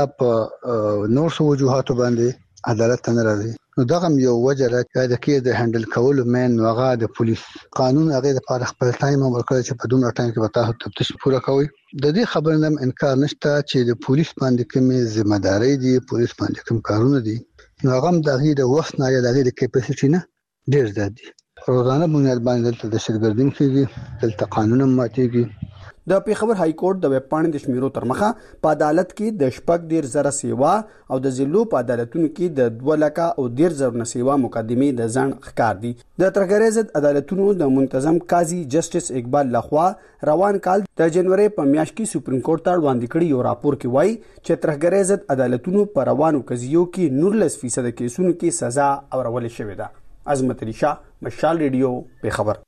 په نور څه وجوهات باندې عدالت ته راځي نو دغه یو وجه راځي د کې د هندل کولو مین وغه د پولیس قانون هغه د لپاره خپل ټایم ورکړي چې په دومره ټایم کې به تاسو تفتیش پوره کوي د دې خبرې نم انکار نشته چې د پولیس باندې کومه ذمہ داری دي پولیس باندې کوم کارونه دي نو هغه د غیر د وخت نه یا د غیر کیپاسټی نه ډیر زیات دي روزانه بنیاد باندې د دهشتګردي کېږي دلته قانون ماتېږي د پیښور های کورټ د ویب پاڼې د شمیرو تر مخه په عدالت کې د شپږ ډیر زره سیوا او د ضلعو په عدالتونو کې د 2 لک او ډیر زره سیوا مقدمې د ځان ښکار دي د ترهګرۍ ضد عدالتونو د منتظم قاضي جسټس اقبال لخوا روان کال د جنوري په میاشت کې سپریم کورټ ته وړاندې کړي یو راپور کې وایي چې ترهګرۍ ضد عدالتونو په روانو قضیو کې 19% کیسونو کې سزا اورول شوې ده عظمت علي شاه مشال ریډیو پیښور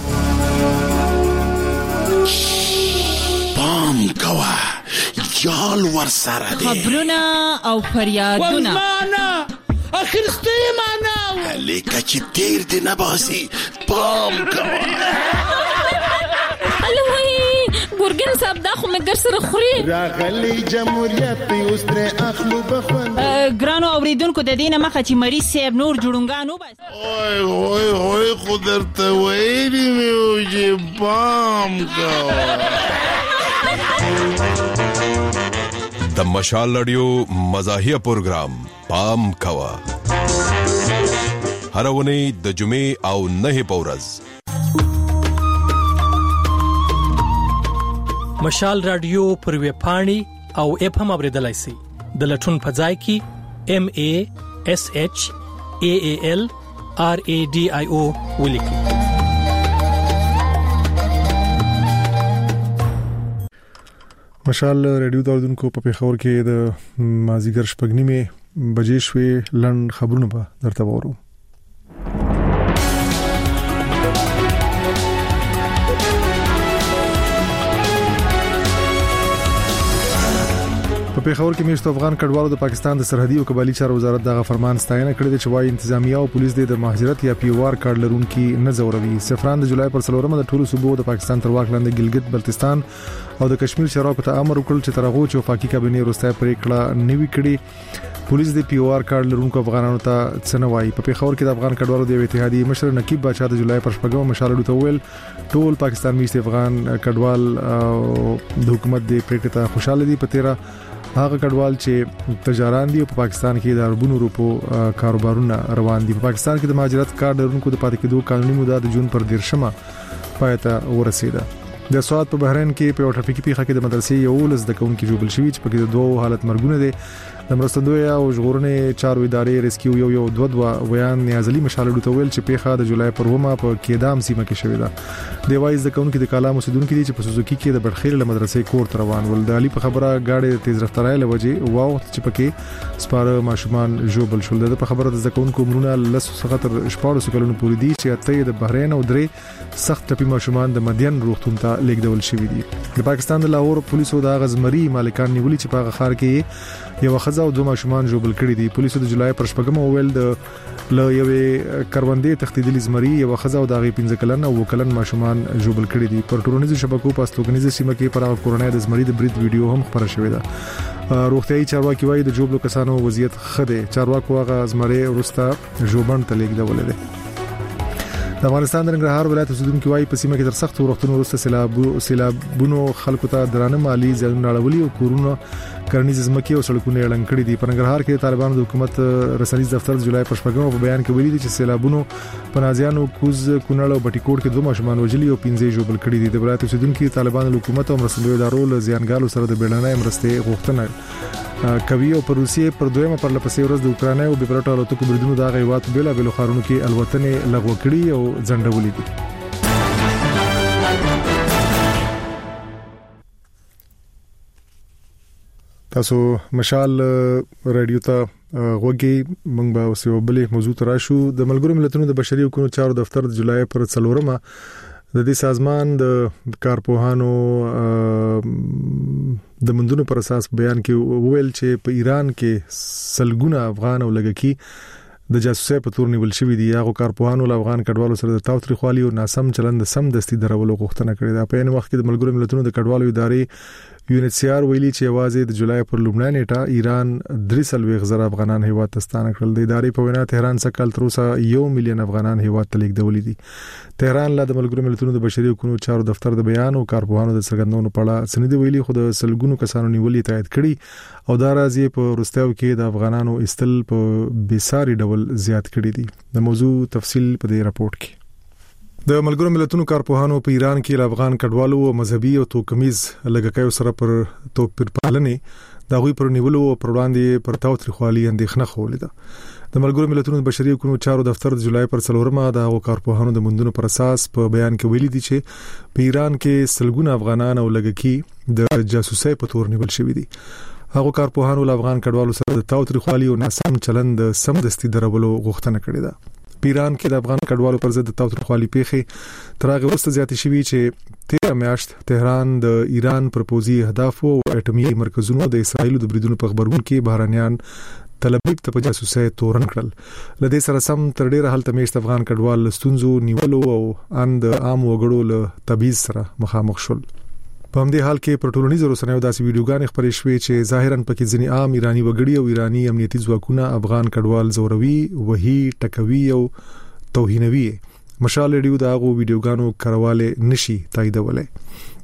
پام کوا جال ور سره دی خبرونه او فریادونه وزمانه اخرسته معنا لیکه چې تیر دی نباسي پام کوا الوی ګورګن صاحب دا خو مګر سره خوري راغلی جمهوریت اوس تر اخلو بخون ګرانو اوریدونکو د دینه مخه چې مریض صاحب نور جوړونګانو بس اوه خدرته ویلی مې چې پام کوا د مشال رادیو مزاحیه پروگرام پام کوا هر ونی د جمعې او نه پورز مشال رادیو پر ویب پاڼې او اپ هم اوریدلای شئ د لټون په ځای کې MASHALRADIO ولیکئ. مشال رادیو داودونکو په پیښور کې د مازیګر شپږنیمه بجې شوې لند خبرونه به درته وورو. په پیښور کې میشت افغان کډوالو د پاکستان د سرحدي او قبایلی چارو وزارت دغه فرمان ستاینه کړې چې وايي انتظامیه او پولیس د مهاجرت یا پیوار کارت لرونکي نه زوروي. سفران د جولای پر 4 د ټولو صوبو د پاکستان تر واک لاندې ګلګت بلتستان او د کشمیر چارواکو ته امر وکړ چې تر هغه چې وفاقي کابینه وروسته پریکړه نوي کړي پولیس د پیوار کارت لرونکو افغانانو ته څنوي. په پیښور کې د افغان کډوالو د اتحادیې مشر نقیب بادشاہ د جولای پر 4 مشالو ته ویل ټول پاکستان میشت افغان کډوال د حکومت د پریکړې ته خوشاله دي. په تیرا هغه کډوال چې تجاران دي په پاکستان کې د اربونو روپو کاروبارونه روان دي. په پاکستان کې د مهاجرت کارت لرونکو د پاتې کېدو قانوني موده د جون پر 10 پایته ورسیده. د سواد په بحرین کې په ټرافیکي پیښه کې د مدرسې یو لز د کونکي جوبل شوی چې په کې دوه حالت مرګونه دي. د مرستندوی او ژغورنې چارو ادارې ریسکیو یو دوه ویان نیازلي مشالو ته ویل چې پیښه د جولای پر 1 په کېدام سیمه کې شوې ده. د وایز د کونکي د کالا مسودونکو دي چې په سوزوکی کې د بڑخیل له مدرسې کور ته روان ول. د علي په خبره گاډي تیز رفتارۍ لوجه واو چې پکې سپاره ماشومان جوبل شول. د په خبره د ځکونکو عمرونه لس څخه تر 14 کلونو پورې دي چې اته د بحرین او درې سخت ټپي ماشومان د مدین روغتون ته لیږدول شوی دي. د پاکستان د لاهور پولیسو د غزمري مالکان نیولې چې په خار کې یو خزه او دوه ماشومان جوبل کړي دي. پولیسو د جولای پر 4 ویل د یوې کروندې تختیدلې زمري یو خزه او دغه 15 کلن او کلن ماشومان جوبل کړي دي. پر ټولنیزو شبکو په استوګنیزه سیمه کې پر کورونای د زمري د برید ویډیو هم خبره شوې ده. روغتيایي چارواکي وایي د جوبلو کسانو وضعیت خده چارواکو هغه زمري ورسته جوبن ته لیږدول دي. د افغانستان د ننګرهار ولایت اوسیدونکو وایي په سیمه کې تر سخت وروختونو وروسته سیلابونو خلکو ته درانه مالی زیانونه اړولي او کورونه کرنیز ځمکې او سړکونه اعلان کړي دي. په ننګرهار کې طالبانو د حکومت رسنیز دفتر جولای پر 4 په بیان کې ویلي دي چې سیلابونو پنازیانو کوز کونړ او بټیکوټ کې دوه ماشومان وژلي او 15 جوبل کړي دي. د ولایت اوسیدونکو طالبانو حکومت او مرستندوی ادارو له زیانګالو سره د بیړنۍ مرستې غوښتنه کوي او پر روسیې پر دویمه پر لپسې ورځ د اوکرانیا او بیپرټ الوتکو بریدونو د غیوات بلا بل خارونو کې الوتنې لغوه کړي او ځنډولې دي. تاسو مشال رادیو ته غوږی موږ به اوس یو بلې موضوع تراشو. د ملګرو ملتونو د بشري حقوقو چارو دفتر د جولای پر 4 د دې سازمان د کارپوهانو د مندونو پر اساس بیان کې وویل چې په ایران کې سلګونه افغان او لګکی د جاسوسي په تور نیول شوې دي. هغه کارپوهانو له افغان کډوالو سره د تاوتریخوالي او ناسم چلند سم دستي درولو غوښتنه کړې ده. په یوه وخت کې د ملګرو ملتونو د کډوالو ادارې UNHCR ویلي چې واځي د جولای پر لومړنۍ نیټه ایران 300,000 افغانان هیواد ته ستانه کړل. د ادارې په وینا تهران څخه کال تر اوسه 1 ملیون افغانان هیواد ته لیږدول دي. تهران له د ملګرو ملتونو د بشري حقوقو چارو دفتر د بیان او کارپوهانو د څرګندونو په اړه سندې ویلي خو د سلګونو کسانو نیولې تایید کړي او دا راځي په روستاو کې د افغانانو استل په بیساري ډول زیات کړي دي. د موضوع تفصیل په دې راپورټ کې. د ملګرو ملتونو کارپوهانو په ایران کې افغان کډوالو او مذهبي او توکمیز لګکایو سره پر توپیر پالنې د غوي پر نیولو او پر وړاندې پر تاوتریخوالي اندېښنه خولې ده. د ملګرو ملتونو د بشري حقوقو چارو دفتر د جولای پر 4 د کارپوهانو د مندونو پر اساس په بیان کې ویلي دي چې په ایران کې سلګونه افغانان او لګکی د جاسوسي په تور نیول شوی دي. هغه کارپوهانو له افغان کډوالو سره د تاوتریخوالي او ناسم چلند سم دستي درولو غوښتنه کړې ده. په ایران کې د افغان کډوالو پر ضد تاوتریخوالي پیښې تر هغه وروسته زیاتې شوې چې 13 میاشت تهران د ایران پروپوزي اهداف او اټومي مرکزونو د اسرایل د بریدونو په خبرونه کې بهرانيان طلبیب ته په جاسوسي تورن کړل. لدې سره سم تر ډیره حالت میشت افغان کډوال لستونزو نیولو او اند عام وګړو له تبعیض سره مخامخ شول. په همدې حال کې پر ټولنیزو رسنیو داسې ویډیوګانې خپرې شوې چې ظاهرا پکې ځینې عام ایرانی وګړي او ایرانی امنیتي ځواکونه افغان کډوال زوروي وਹੀ ټکوي او توهینوي. مشال رادیو دا غو ویډیوګانو کرواله نشي تاییدولای.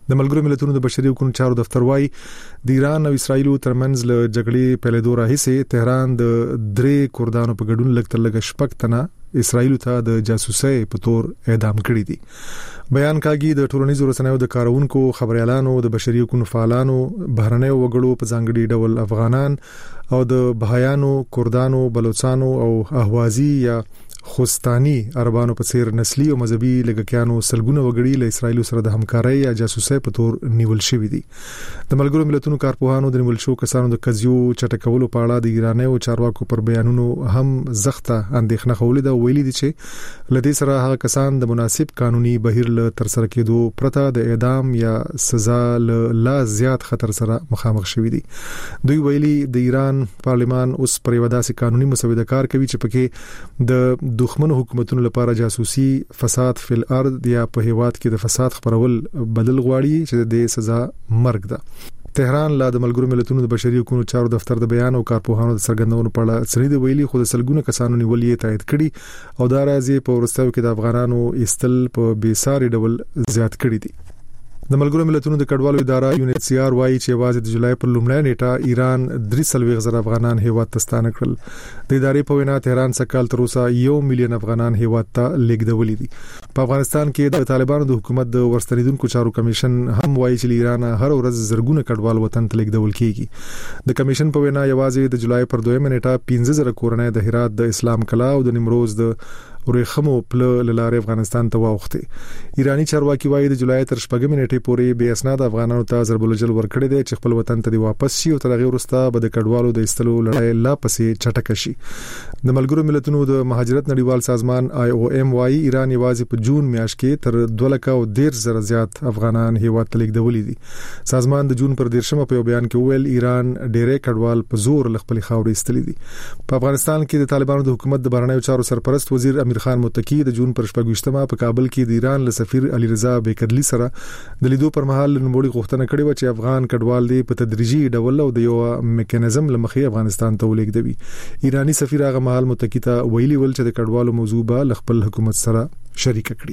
د ملګرو ملتونو د بشري حقوقو چارو دفتر وايي د ایران او اسرایل ترمنځ له جګړې پیلېدو راهیسې تهران د 3 کردانو په ګډون لږ تر لږه 6 تنه اسرایل ته د جاسوسۍ په تور اعدام کړي دي. بیان کاږي د ټولنیزو رسنیو د کارونکو، خبريالانو، د بشري حقوقو فعالانو، بهرنیو وګړو په ځانګړي ډول افغانان او د بهایانو، کردانو، بلوچستانو او اهوازي یا خوستاني عربانو په څیر نسلي او مذهبي لګکیانو سلګونه وګړي له اسرایل سره د همکارۍ یا جاسوسۍ په تور نیول شوی دي. د ملګرو ملتونو کارپوهانو د نیول شو کسانو د قضیو چټکولو په اړه د ایرانیو چارواکو پر بیانونو هم زخته اندېښنه خولې ده. ویلي دي چې لدې سره هغه کسان د مناسب قانوني بهیر له تر سره کېدو پرته د اعدام یا سزا لا زیات خطر سره مخامخ شوي دي. دوی ویلي د ایران پارلمان اوس پر یو داسې قانوني مسوده کار کوي چې پکې د دښمن حکومتونو لپاره جاسوسي، فساد فی الارض یا په هیواد کې د فساد خبرول بدل غواړي چې د سزا مرګ ده. تهران لا د ملګرو ملتونو د بشري حقوقو چارو دفتر د بیان او کارپوهانو د څرګندونو په اړه سړي د ویلي خو د سلګونه کسانو نیولې تایید کړي او دا راځي په ورستیو کې د افغانانو استل په بیساري ډول زیات کړي دي. د ملګرو ملتونو د کډوالو اداره UNHCR وايي چې واځي د جولای پر لومړۍ نیټه ایران 300,000 افغانان هیواد ته ستانه کړل. د ادارې په وینا تهران سکهال تر اوسه 1 ملیون افغانان هیواد ته لیږدولي دي. په افغانستان کې د طالبانو د حکومت د ورستنیدونکو چارو کمیشن هم وايي چې ایران هر ورځ زرګونه کډوال وطن ته لیږدول کیږي. د کمیشن په وینا یوازې د جولای پر 2 نیټه 15,000 کورنۍ د هرات د اسلام کلا او د نیمروز د ورېخمو پل لاره افغانستان ته واوښته. ایرانی چارواکي وايي د جولای تر 4 نیټې پورې به اسناد افغانانو ته ضرب الجل ورکړي دي چې خپل وطن ته واپس شي او تر هغه وروسته به د کډوالو د استلو لړۍ لا پسې چټک شي. د ملګرو ملتونو د مهاجرت نړیوال سازمان IOM وايي ایران یوازې په جون میاشت کې تر 2,10,000 زیات افغانان هیواد ته لیږدولي دي. سازمان د جون پر 10 په بیان کې ویل ایران ډېرې کډوال په زور خپل خاورې استلي دي. په افغانستان کې د طالبانو د حکومت د بهرنیو چارو سرپرست وزیر امیر خان متکی د جون پر 28 په کابل کې د ایران له سفیر علي رضا بیکدلی سره د لیدو پر مهال نوموړي غوښتنه کړې و چې افغان کډوال دی په تدریجي ډول او د یو میکانیزم لمخې افغانستان ته ولېږدوي. ایرانی سفیر هغه مهال متکی ته ویلي ول چې د کډوالو موضوع به خپل حکومت سره شریک کړي.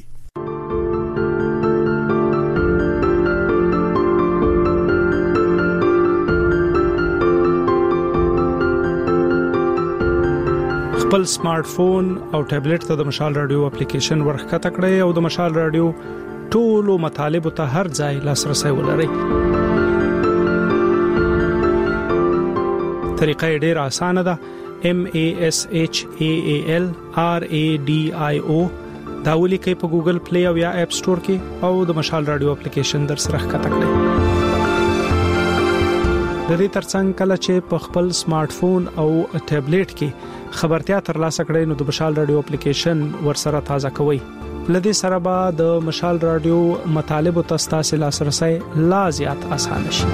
خپل سمارټ فون او ټابلیټ ته د مشال رادیو اپلیکیشن ورخکته کړئ او د مشال رادیو ټولو مطالب ته هر ځای لاسرسي ولرئ. طریقه ډیره اسانه ده. MASHAAL RADIO دا ولیکئ په ګوګل پلی او یا اپ سٹور کې او د مشال رادیو اپلیکیشن در سره ښکته کړئ. د دې ترڅنګ کله چې په خپل سمارټ فون او ټابلیټ کې خبرتیا ترلاسه کړئ نو د مشال رادیو اپلیکیشن ورسره تازه کوئ. لدې سره به د مشال رادیو مطالب او تاسو لاسرسي لا زیات اسانه شي.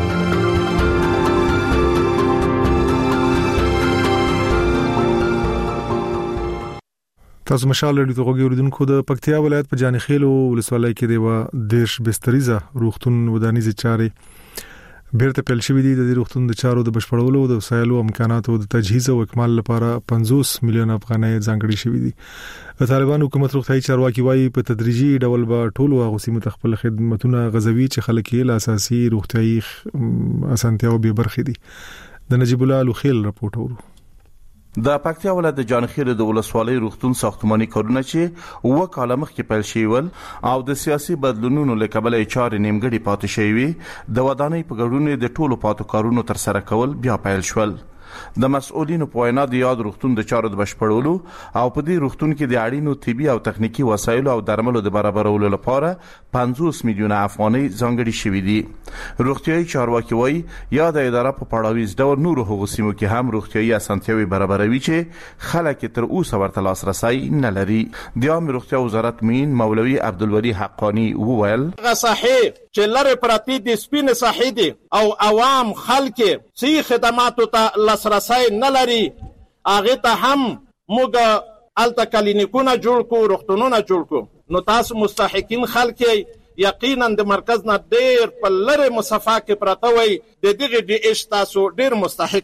تاسو مشال رادیو ته وګورئ د پکتیا ولایت په جانخیل ولسوالۍ کې دی و دیش بستریزه روغتون ودانیزه چاري بیرته پیل شوې دي. د روغتون د چارو د بشپړولو او د وسایلو امکاناتو د تجهیز او اکمال لپاره 50 میلیون افغانۍ ځانګړي شوې دي. طالبان حکومت روغتيایي چارواکي وايي په تدریجي ډول به ټولو هغه سیمو ته خپل خدماتونه غزوي چې خلک یې له اساسي روغتيایي اسانتیاو به برخې دي. د نجیب الله لوخیل راپورټ ورو. د پکتیا ولایت د جانخیل د ولسوالۍ روغتون ساختماني کارونه چې و کال مخکې پیل شول او د سیاسي بدلونونو له کبله چارې نیمګړې پاتې شوې، د ودانۍ په ګډون د ټولو پاتو کارونو تر سره کول بیا پیل شول. د مسؤلینو په وینا د یاد روغتون د چارو د بشپړولو او په دې روغتون کې د اړینو طبي او تخنیکی وسایل او درملو د برابرولو لپاره 50 میلیون افغانۍ ځانګړي شوې دي. روغتيایي چارواکي وایي یا د اداره په پړاویز ډول نور هغو سیمو کې هم روغتيایي اسانتیاوي برابروي چې خلک تر اوسه ورته لاسرسي نه لري. د عامه روغتیا وزارت مین مولوي عبدالولي حقانی وویل صحیح چې لره پراتی د سپین صحیح دي او عوام خلک صحیح خدماتو ته لاسرسي نه لري. هغه ته هم موږ الته کلینیکونه جوړ کو، روغتونونه جوړ کو. نو تاسو مستحقین خلک یقینا د مرکز نه ډیر په لره مسافه کې پراته وي، د دغه د اش تاسو ډیر مستحق وي.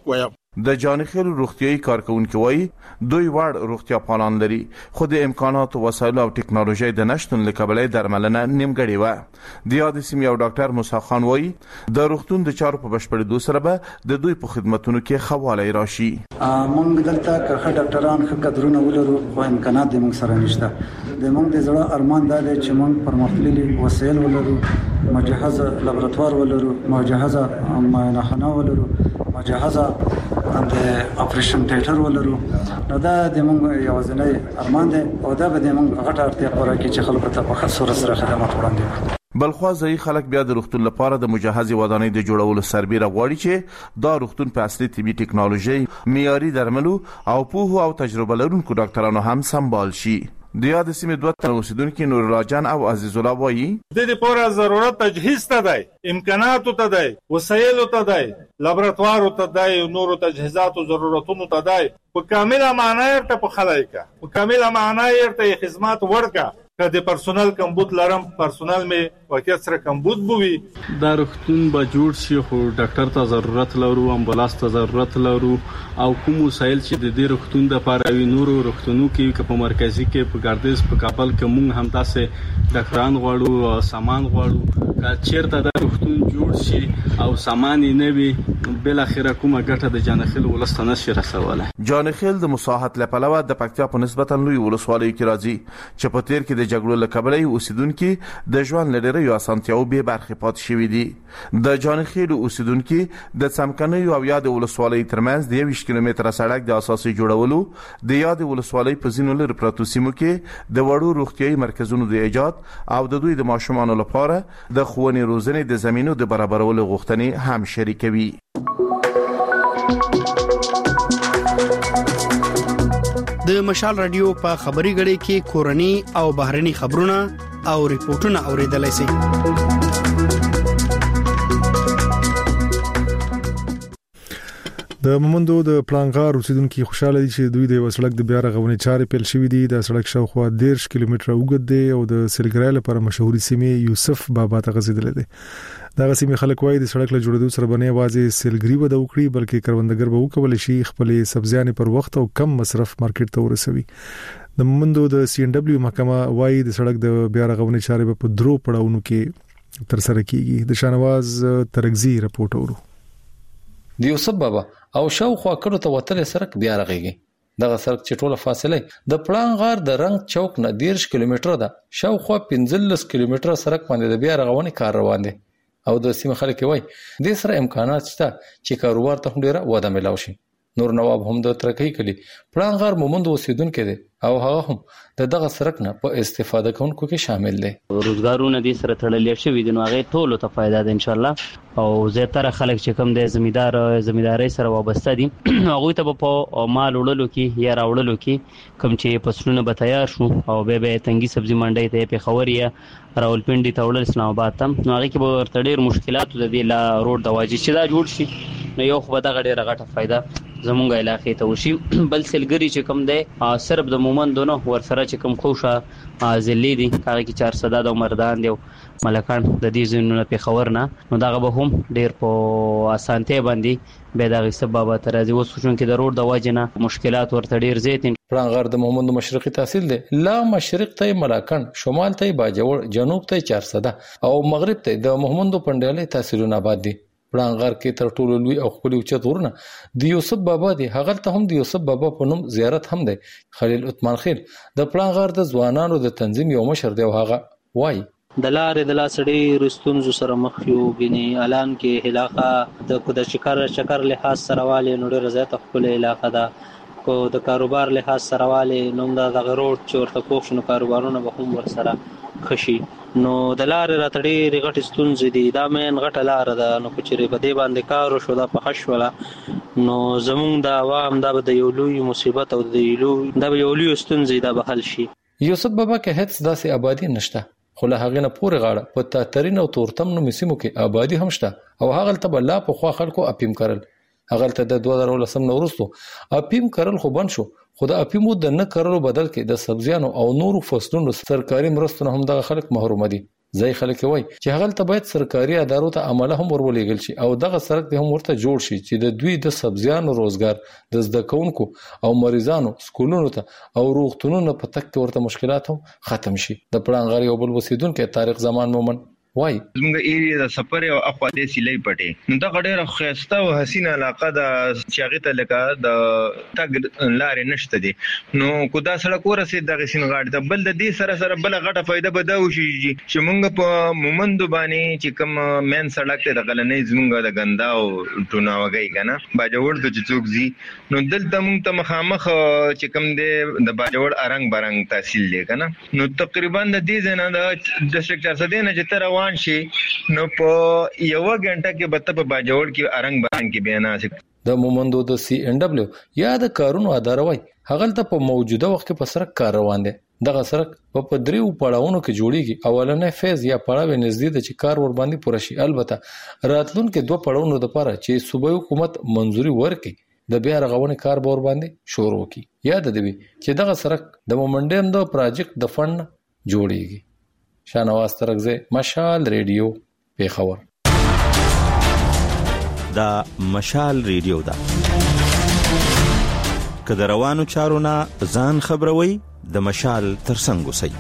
د جانخیل روغتيایي کارکونکو وایي دوی وړ روغتیا پالان لري خو د امکاناتو وسایل او ټکنالوژي د نشټون لکبلې درملنه نیمګړې و. د یاد سیمې یو ډاکټر موسی خان وایي د روغتون د چارو په بشپړېدو سره به د دوی په خدماتونو کې خواله راشي. موږ دلته که ډاکټران ښه قدرونه ولرو خو امکانات د موږ سره نشته. د موږ د زړه ارمان دا دی چې موږ پرمختللي وسایل ولرو، مجهزه لابراتوار ولرو، مجهزه معاینخانه ولرو، مجهزه د اپریشن تیاتر ولرو. نو دا د موږ یوازینی ارمان دی او دا به د موږ غټه اړتیا پوره کوي چې خلکو ته په ښه صورت سره خدمات وړاندې کړي. بلخوا ځای خلک بیا د روغتون لپاره د مجهزي ودانۍ د جوړولو سربېره غواړي چې دا روغتون په اصلي طبي ټکنالوژي، معیاري درملو او پوهه او تجربه لرونکو ډاکټرانو هم سمبال شي. د یاد سیمې دوه تن اوسیدونکو نور الله جان او عزیز الله وایي د دې پوره ضرورت تجهیز ته دی، امکاناتو ته دی، وسایلو ته دی، لابراتوارو ته دی، نورو تجهیزاتو ضرورتونو ته دی. په کامله معنا ورته په خلایکا په کامله معنا ورته خدمات ورکا. که د پرسونل کمبود لرم پرسونل می واقعیت سره کمبود بوي. دا روغتون به جوړ شي خو ډاکټر ته ضرورت لرو، امبولانس ته ضرورت لرو او کوم وسایل چې د دې روغتون د لپاره وي نورو روغتونو کې په مرکزی کې په ګردیز په کابل کې مونږ هم تاسو ډاکټران غواړو، سامان غواړو. که چیرته دا روغتون جوړ شي او سامان یې نه وي بل اخره کومه ګټه د جانخیل ولستانه شي رسوله. جانخیل د مساحت لپاره د پکتیا په نسبتا لوی ولسوالۍ کې راځي چې په تیر کې د جګړو لکبلې اوسیدونکو د ژوند لړۍ یو اسانتیاو به برخه پات شوې دي. د جانخیل اوسیدونکو د څمکنۍ او یاد ولسوالۍ ترمنځ د 20 کیلومتره سړک د اساسي جوړولو، د یاد ولسوالۍ په ځینو لري پروتو سیمو کې د وړو روغتيایي مرکزونو د ایجاد او د دوی د ماشومانو لپاره د ښوونې روزنې د زمينو د برابرولو غوښتنې هم شریکوي. د مشال رادیو په خبري غړي کې کورني او بهرني خبرونه او ریپورتونه اوریدلای شئ. د مومندو د پلانغار اوسیدونکو خوشاله دي چې دوی د وسړک د بیا رغونې چارې پیل شوې دي. د سړک شاوخوا 10 کیلومتره اوږد دی او د سیلګرای لپاره مشهوري سیمه یوسف بابا ته غځیدل دي. دا سیمه خلک وایي د سړک له جوړېدو سره باندې واځي سیلګری وده وکړي بلکې کروندګر به وکول شي خپل سبزیانې پر وخت او کم مصرف مارکیټ ته ورسوي. د مومندو د سی ان ډبلیو محکمه وایي د سړک د بیا رغونې چارې په درو پړاوونو کې تر سره کیږي. د شانواز ترغزي رپورټ ورو د یوسف بابا او شاوخوا کړو ته وتل سړک بیا رغیږي. دغه سړک چې ټوله فاصله د پلانغار د رنګ چوک نه 10 کیلومتره ده، شاوخوا 15 کیلومتره سړک باندې د بیا رغونې کار روان دي او د سیمه خلک وایي د سره امکانات شته چې کاروبار ته ډیره وده ملاوي شي. نور نواب هم د ترکۍ کلی پلانغار مومند اوسیدونکو دي او هغه هم دغه سړک نه په استفاده کوونکو کې شامل دي. روزګارونه دي سره تړلې شوی دي نو هغه ټول ته فائدہ ده ان شاء الله او زیاتره خلک چې کوم د زمیندارۍ سره وابسته دي هغه ته په مال وړلو کې یا راوړلو کې کوم چې فصلونه به تیار شو او به تنګي سبزی منډي ته په خوريه راولپنډي ته وړل اسلام آباد ته نو هغه کې به ورته ډیر مشکلات د دې لا روډ د واجب چې دا جوړ شي نو یو خو به دغه ډیره غټه فائدہ زمونږ علاقې ته وشي. بل سلګری چې کوم دی صرف د مومندونو ور سره چې کوم خوشا ځلې دي هغه کې 400 د مردان دی ملکان د دې زینونو په خبر نه نو دغه به هم ډیر په اسانته باندې به دغه سبب ترازی وسوچون کې د روډ د واجنه مشکلات ورته ډیر زیات. پلانغار د مومند مشرقي تحصیل دی، لا مشرق ته ملاکان، شمال ته باجوړ، جنوب ته 400 او مغرب ته د مومندو پندالې تحصیلونه آباد دي. پلانغار کې تر ټولو لوی او خپل اوچت ورنه د یوسف بابا دی، هغه ته هم د یوسف بابا په نوم زیارت هم دی. خلیل عثمان خیل د پلانغار د ځوانانو د تنظیم یو مشر دی او هغه وایي د لارې د لاسړي رستونزو سره مخ یو غني اعلان کې علاقه د کو د شکر لحاظ سره والي نو ډېر زیات خپل علاقه ده کو د کاروبار لحاظ سره والي نو د غروټ چورته پوښنو کاروبارونه به هم ور سره خشي نو د لارې راتړي غټ ستونزې دي دا مین غټه لار ده نو کچري بده باندې کار شو دا په خښوله نو زمونږ د عوام دا به یو لوی مصیبت او د یو لوی ستونزې دا به حل شي. یوسف بابا کې هیڅ داسې آبادی نشته خو له هغه نه پورې غاړه په تاترین او تورتم نو مسیمو کې آبادی هم شته او هغه ته بل لا په خوا خلکو اپیم کړل. هغه ته د 2019 نورستو اپیم کړل خو بن شو خو د اپیمو د نه کړلو بدل کې د سبزیانو او نورو فصلونو سرکاري مرستو هم د خلک محروم دي. ځای خلک وایي چې هغه ته باید سرکاري ادارو ته عمله هم ورولېږل شي او دغه سړک هم ورته جوړ شي چې د دوی د سبزیانو روزګار د زده کوونکو او مریضانو سکولونو ته او روغتونونو په تک ورته مشکلات هم ختم شي. د پړانغار یو بل اوسیدونکو طارق زمان مومن وای زموږ ایریا د سفر او اخوا د سیلې پټي نو دا ډېره خسته او حسینه علاقه د شاغته لکه د تګ لارې نشته دي نو کو دا سړک ورسې د غسین غاړي ته بل د دې سره بل غټه فائدہ به دا وشي چې موږ په مومند باندې چې کوم مین سړک ته د غلنې زموږ د غندا او ټونا وګي کنه باجوړ د چوک زی نو دلته موږ ته مخامخ چې کوم د باجوړ ارنګ برنګ تحصیل دی کنه نو تقریبا د دې زنه د ډیسټریکټ 400 نه چې تر شي نو په یو غنټه کې به په باجوړ کې ارنګ برنګ کې بیان شي. د مومندو د سی ان ډبلیو یا د کارونو اداره وای هغه ته په موجوده وخت کې په سرک کار روان دي. دغه سرک په دریو پړاوونو کې جوړیږي. اولنې فیز یا پړاو نږدې د چې کار ور باندې پوره شي. البته راتلونکو دوه پړاوونو لپاره چې صوبایي حکومت منځوري ورکړي د بیا رغونې کار به ور باندې شروع وکړي. یاد دی چې دغه سرک د مومنډین د پروجیکټ د فند جوړیږي. شانواز ترکزی مشال ریډیو پیښور. دا مشال ریډیو دا کله روانو چارو نه ځان خبروي د مشال ترڅنګ وسی.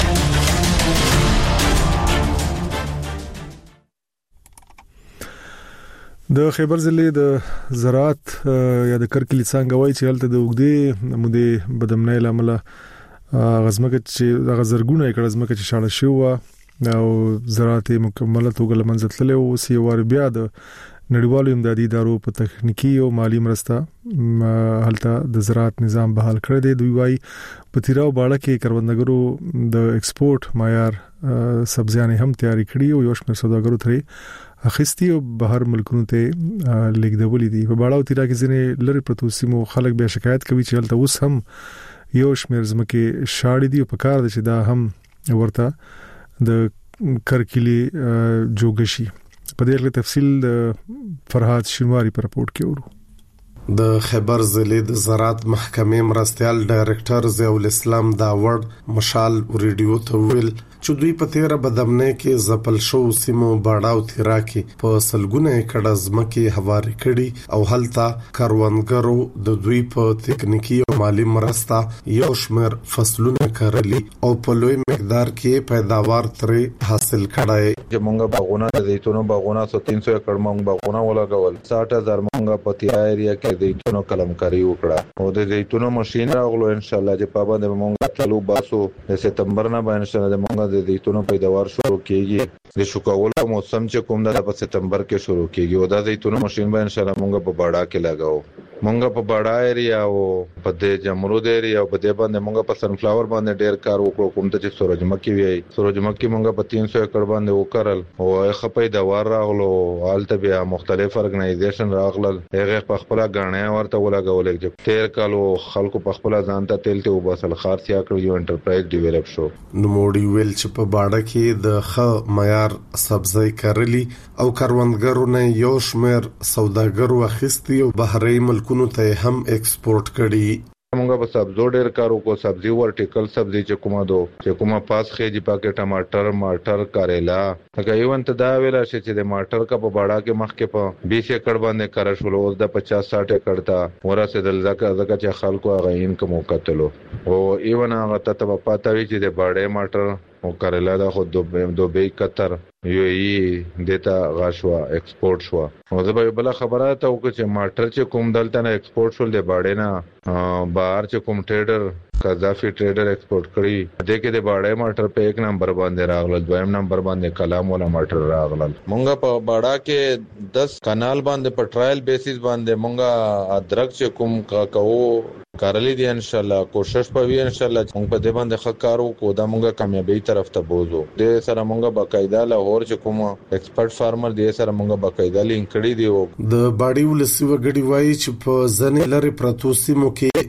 د خیبر ضلع د زراعت یا د کرکلی څنګه وای چې هلته د وګړي مودې بدمنۍ لامل غزمکه چې غزرګونه کړه زمکه چې شاړه شو او زراعت مکمله توګه لمنځه تللی او سی وار بیا د نړیوالو امدادي ادارو په تخنیکی او مالی مرسته هلته د زراعت نظام بحال کړی دی. دوی وايي په تیراو باړه کې کروندګرو د ایکسپورت معیار سبزیانې هم تیاری کړي او یو شمېر سوداګرو ترې اخیستي او بهر ملکونو ته لیږدولې دي. په باړه او تیرا کې ځینې لری پروتو سیمو خلک به شکایت کوي چې هلته اوس هم یو شمیر زمکه شاړې دی په کار د چې دا هم ورته د کرکلی جوګشي. په دې اړه تفصیل فرحات شینواری پر رپورت کې ورو. د خیبر ضلع د زراعت محکمې مرستيال ډایریکټر ضیاء الاسلام داوړ مشال ریډیو ته ویل چې دوی په تیره بدمنۍ کې زپل شو سیمو باړاو تیرا کې په سلګونه کډه ځمکې هواري کړي او هلته کاروانګرو د دوی په تکنیکی او مالی مرسته یو شمېر فصلونه کرلي او په لوی مقدار کې پیداوار ترې حاصل کړي. چې مونږه باغونه د زیتونو باغونه 300 ایکړ مونږ باغونه ولګول 60000 مونږه په تیرا ایریا کې د زیتونو کلمکاری وکړه او د زیتونو ماشين راغلو ان شاء الله چې پابند مونږه چلو باسو د سپتمبر نه باندې ان شاء الله مونږه د زیتونو پیداوار شروع کیږي. د شوکاولو موسم چې کوم د په سپتمبر کې شروع کیږي او د زیتونو ماشين به ان شاء الله مونږه په باړه کې لګاو. مونږه په باړه ایریا او په د جمرود ایریا او په دې باندې مونږه په سنفلاور باندې ډیر کار وکړو. کوم ته چې سورجمکي وی سورجمکي مونږه په 300 ایکړ باندې وکړل او خپې پیداوار راغلو. حالت بیا مختلف ارګنایزیشن راغلل هغه په خپل غاڼه ورته ولګول چې تیر کالو خلکو په خپل ځان ته تیل ته وباسل خارسیا کړ یو انټرپرایز ډیولپ شو. نو موډي ویل چې په باړه کې د خ معیار سبزی کرلی او کاروانګرو نه یو شمېر سوداګرو اخیستي او بهري ملکونو ته هم ایکسپورت کړي. مونږه په سبزو ډیر کارو کو سبزی ورټیکل سبزی چې کومه پاس خېجی پاکه ټماټر ماټر کاریلا هغه ایون ته دا ویلا چې د ماټر کا په باړه کې مخ کې په 20 ایکړ باندې کار شول او د 50-60 ایکړ ته ورسه د زکه چې خلکو هغه انکم وکړلو او ایون هغه ته په پاتې وی چې د باړې ماټر او کاریلا دا خو دوبه قطر یو ای دیتا غاشوا ایکسپورت شو او زه به بل خبره ته وکړم چې ماټر چې کوم دلته نه ایکسپورت شول د باړې نه بهر چې کوم ټریډر قذافي ټریډر ایکسپورت کړی د کې د باړې ماټر په 1 نمبر باندې راغله دویم نمبر باندې کلام ولا ماټر راغله. مونږه په باړه کې 10 کانال باندې په ټرایل بیسس باندې مونږه ادرک چې کوم کوو کارلی دی ان شاء الله کوشش پوي ان شاء الله مونږ په دې باندې خکارو کو دا مونږه کامیابی طرف ته بوزو. د سره مونږه باقاعده لاهور چې کوم ایکسپرت فارمر دی سره مونږه باقاعده لینک کړی دی. د باډي ولسی وګړي وایي چې په ځنې لري پروتو سیمو کې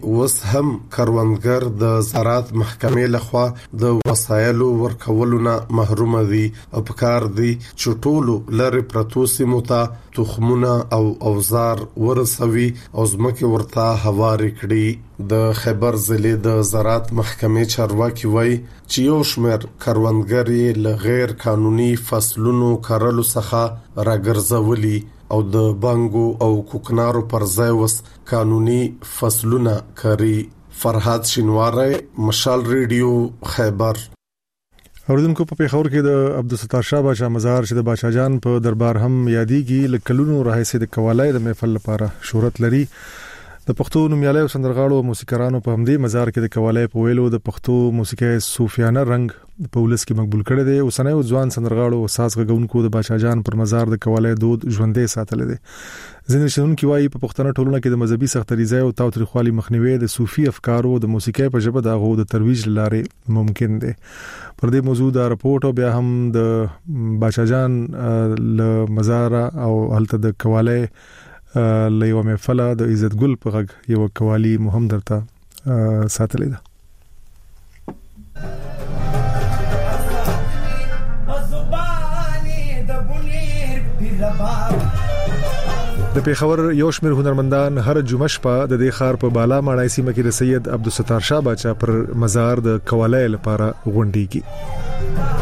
وس هم کروندګر د زراعت محکمې لخوا د وسایلو ورکولو محروم دي او پکار دي چې ټولو لری پرتو سیمو ته تخمونه او اوزار ورسوي او ځمکه ورته هواري کړي د خیبر ضلع د زراعت محکمې چارواکي وایي چې یو شمېر کروندګر له غیر قانوني فصلونو کارلو څخه راګرځولي او د بانګو او کوکنارو پر ځای وس قانوني فصلونه کوي. فرحات شینواری، مشال ریډیو، خیبر. اوردونکو په پیښور کې د عبدالستار شاه باچا مزار چې د باچا جان په دربار هم یادېږي لکلونو راهیسې د قوالای د محفل لپاره شهرت لري. د پښتو نومیالي او سندرغاړو او موسیقارانو په همدې مزار کې د قوالای په ویلو د پښتو موسیقي صوفیانه رنګ په ولس کې مقبول کړي دي. اوسنۍ ځوان سندرغاړو او ساز غږونکو د باچا جان پر مزار د قوالای دود ژوندې ساتل دي. ځینې شنونکو وايي په پښتنه ټولنه کې د مذهبي سختریزای او تاوتریخوالي مخنیوي د صوفي افکارو د موسیقي په ژبه د غو د ترویج لارې ممکن دي. پر دې موضوع دا رپورت او بیا هم د باچا جان له مزار او هلته د قوالای لایو محفل د عزت ګل په غږ یو قوالی مهم درته ساتلې ده. د پیښور یو شمېر هنرمندان هر جمعه شپه د دې ښار په بالا ماڼۍ سیمه کې د سید عبدالستار شاه باچا پر مزار د قوالای لپاره غونډيږي.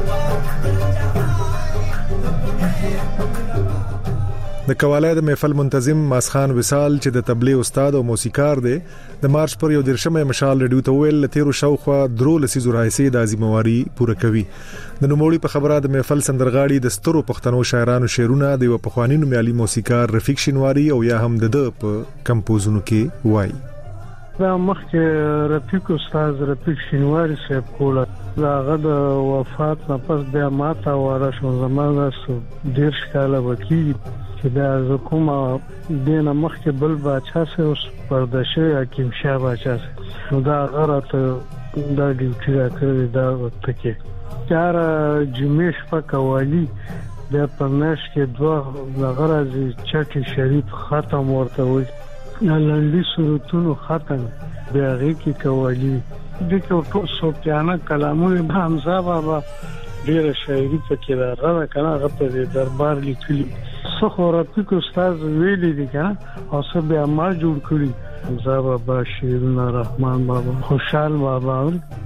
د قوالای د محفل منتظم ماسخان وصال چې د تبلیغ استاد او موسیقار دی د مارچ پر یو درشمه مشال ریډیو ته ویل لتیرو شاوخوا درو لسیزو راځي د ازمواري پوره کوي. د نوموړي په خبره د محفل سندرغاړي د سترو پښتنو شاعرانو شعرونه د پخوانی نومیالي موسیقار رفیق شینواری او یا هم د په کمپوزونو کې وایي. دا مخکې رفیق استاد رفیق شینواری صاحب کوله داغه د وفات نه پس بیا ماته واره شو زمانه ډیر ښکاله وکي چې دا کومه دینه مخکې بل باچا سه اوس پردشه حکیم شاه باچا سه نو دا غره ته دا ډیوټي راکړی دا وخت کې چار جمیش په قوالی د پرناش کې دوه غرض چټي شریف ختم ورته وي لاندې صورتونو ختم بیا غي قوالی د کو صوفیانه کلامونه حمزه بابا ډیر شاعري پکې راغله کنه غته د دربار لیکلي څو رفیق استاد ویلي دي کنه او څه بیا ما جوړ کړی حمزه بابا شیرین رحمان بابا خوشحال بابا.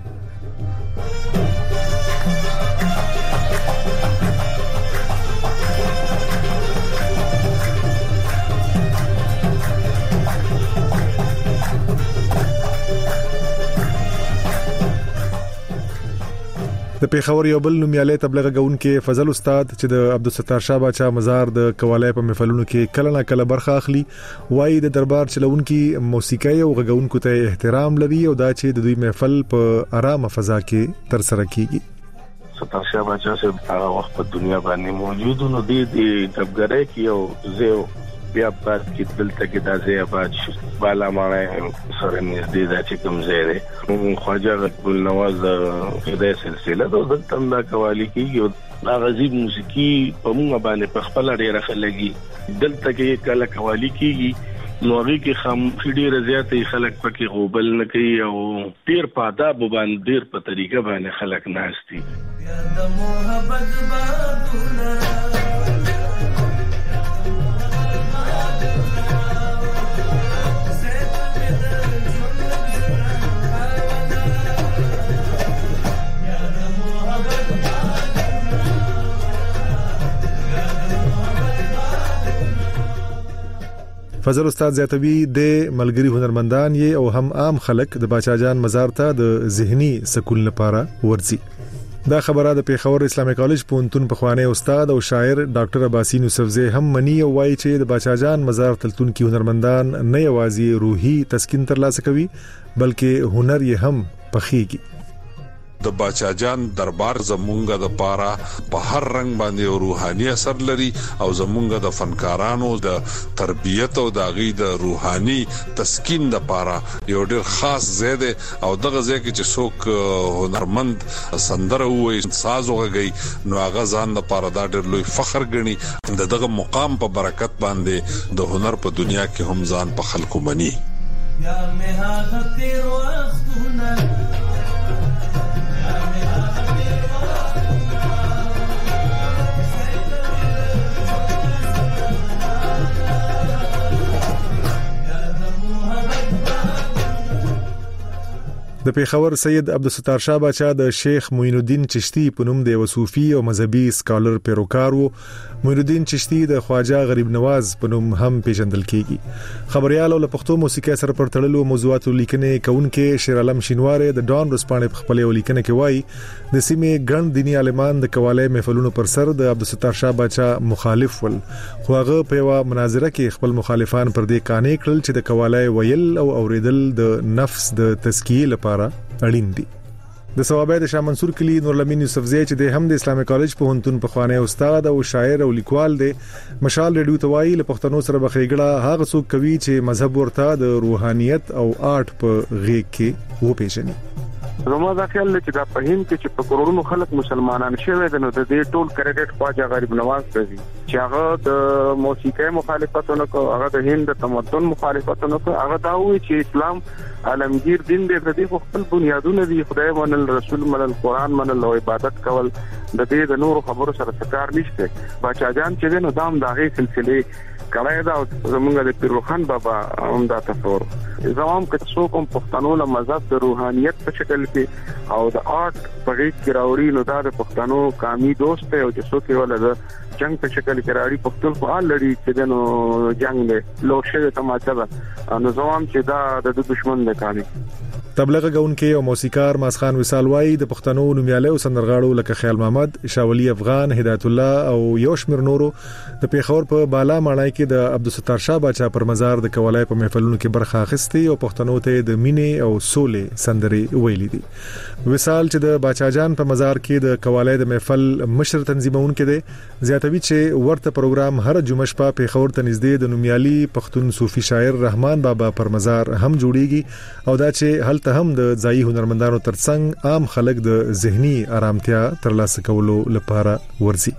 د پیښور یو بل نومیالي تبلیغ غونکي فضل استاد چې د عبدالستار شاه باچا مزار د قوالای په محفلونو کې کله نه کله برخه اخلي وایي د دربار چلونکي موسیقي او غږونکو ته احترام لري او دا چې د دوی محفل په آرامه فضا کې تر سره کیږي. ستار شاه باچا سره هغه وخت په دنیا باندې موجود نو د تبګرای کې او زه بیا پات کې دلته کې د ځای آباد شو بالا ماڼۍ سره نږدې د چې کوم ځای دی خواجه ګل نواز د سلسله د دلته دا قوالی کې دا غزيب موسیقي په موږ باندې په خپل ډیره خلګي دلته کې کله قوالی کېږي نو هغه کې خام ډیره زیاتې خلک پکې غوبل نه کوي او ډیر په آداب باندې ډیر په طریقه باندې خلک ناشتي د محبت بادونه فضل استاد زیاتوی د ملګری هنرمندان یې او هم عام خلک د باچا جان مزار ته د ذهني سکون لپاره ورځي. دا خبره د پیښور اسلامي کالج پونتون په خوانه استاد او شاعر ډاکټر عباسین یوسفزی هم منی او وایي چې د باچا جان مزار تلتون کې هنرمندان نه یوازې روحي تسکین ترلاسه کوي بلکې هنر یې هم پخېږي. د باچا جان دربار زمونږه د پاره په هر رنگ باندې روحاني اثر لري او زمونږه د فنکارانو د تربيت او د غي د روحاني تسکین د پاره یو ډیر خاص زیاده او دغه ځکه چې څوک هنرمند سندره وای ساز وغږی نو هغه ځان د پاره دا ډیر لوی فخر ګڼي دغه مقام په برکت باندې د هنر په دنیا کې هم ځان په خلکو مني. یا مې هغه تیر وختونه د پیښور سید عبدالستار شاه باچا د شیخ معین الدین چشتی په نوم د صوفي او مذهبي سکالر پیروکار وو. معین الدین چشتی د خواجه غریب نواز په نوم هم پیژندل کیږي. خبريال او د پښتو موسیقي سره پر تړلو موضوعاتو لیکنې کوونکې شیر عالم شینواره د ډان رسپانې په خپل لیکنه کې وایي د سیمې ګڼ دینی عالمان د قواله محفلونو پر سر د عبدالستار شاه باچا مخالف ول، خو هغه په یو مناظره کې خپل مخالفان پر دې قانع کړل چې د قواله ویل او اوریدل د نفس د تزکیه لپاره اړین دي. د ثوابه د شاه منصور کلی نورالامین یوسفزی چې د هم د اسلامي کالج په هنتون په خوانه استاد او شاعر او لیکوال دی، مشال ریډیو توای له پښتنو سره بخېګړه هغه څوک کوي چې مذهب ورته د روحانيت او آرټ په غېږ کې و پیژني. زما دا خیال دی چې دا په هند کې چې په کروڑونو خلک مسلمانان شوي دي، نو د دې ټول کریډټ خواجه غریب نواز ته دي چې هغه د موسیقي مخالفتونه کوي، هغه د هند د تمدن مخالفتونه کوي، هغه دا وایي چې اسلام عالمگیر دین دی، د دې خپل بنیادونه دي، خدای منل، رسول منل، قران منل او عبادت کول، د دې د نورو خبرو سره څه نشته. باچا جان چې نو دام دغه سلسله کله دا زمونږ د پیروخان بابا هم دا تصور زمام که څوک هم پښتنو له مذهب د روحانيت په شکل کې او د آرټ په غیږ کې راوړي، نو دا د پښتنو قومي دوست دی او چې څوک یې ولر جنگ په شکل کې راړي پښتون خو لري چې نو جنگ دی لوشه تماچا ده، نو زمام چې دا د دشمن دی کاري. تبلیغ غونکې او موسیقار ماسخان وصال وای د پښتنو نومیاله او سندرغاړو لکه خیال محمد، شاولی افغان، هدایت الله او یوشمیر نورو د پیښور په بالا ماڼۍ کې د عبدالستار شاه باچا پر مزار د قوالای په محفلونو کې برخه اخیستي او پښتنو ته د مینې او سولې سندرې ویلې دي. وصال چې د باچا جان په مزار کې د قوالای د محفل مشر تنظیمونکو دي، زیاتوي چې ورته پروګرام هر جمعه شپه پیښور ته نږدې د نومیالي پښتون صوفي شاعر رحمان بابا پر مزار هم جوړیږي او دا چې ته هم د ځای هنرمندانو ترڅنګ عام خلک د ذهني آرامتیا ترلاسه کولو لپاره ورزي.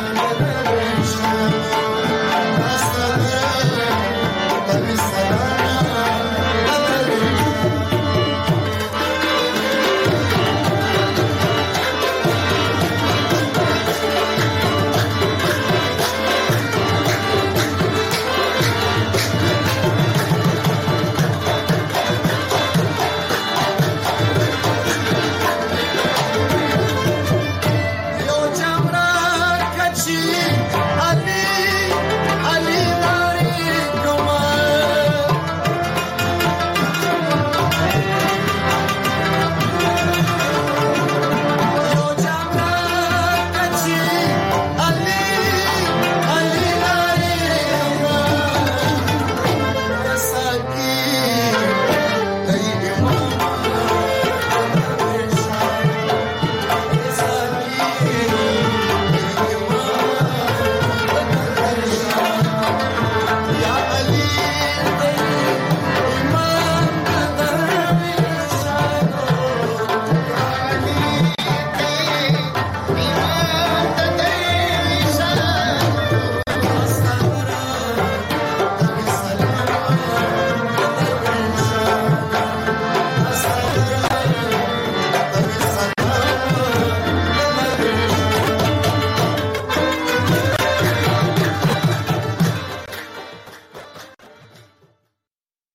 Salam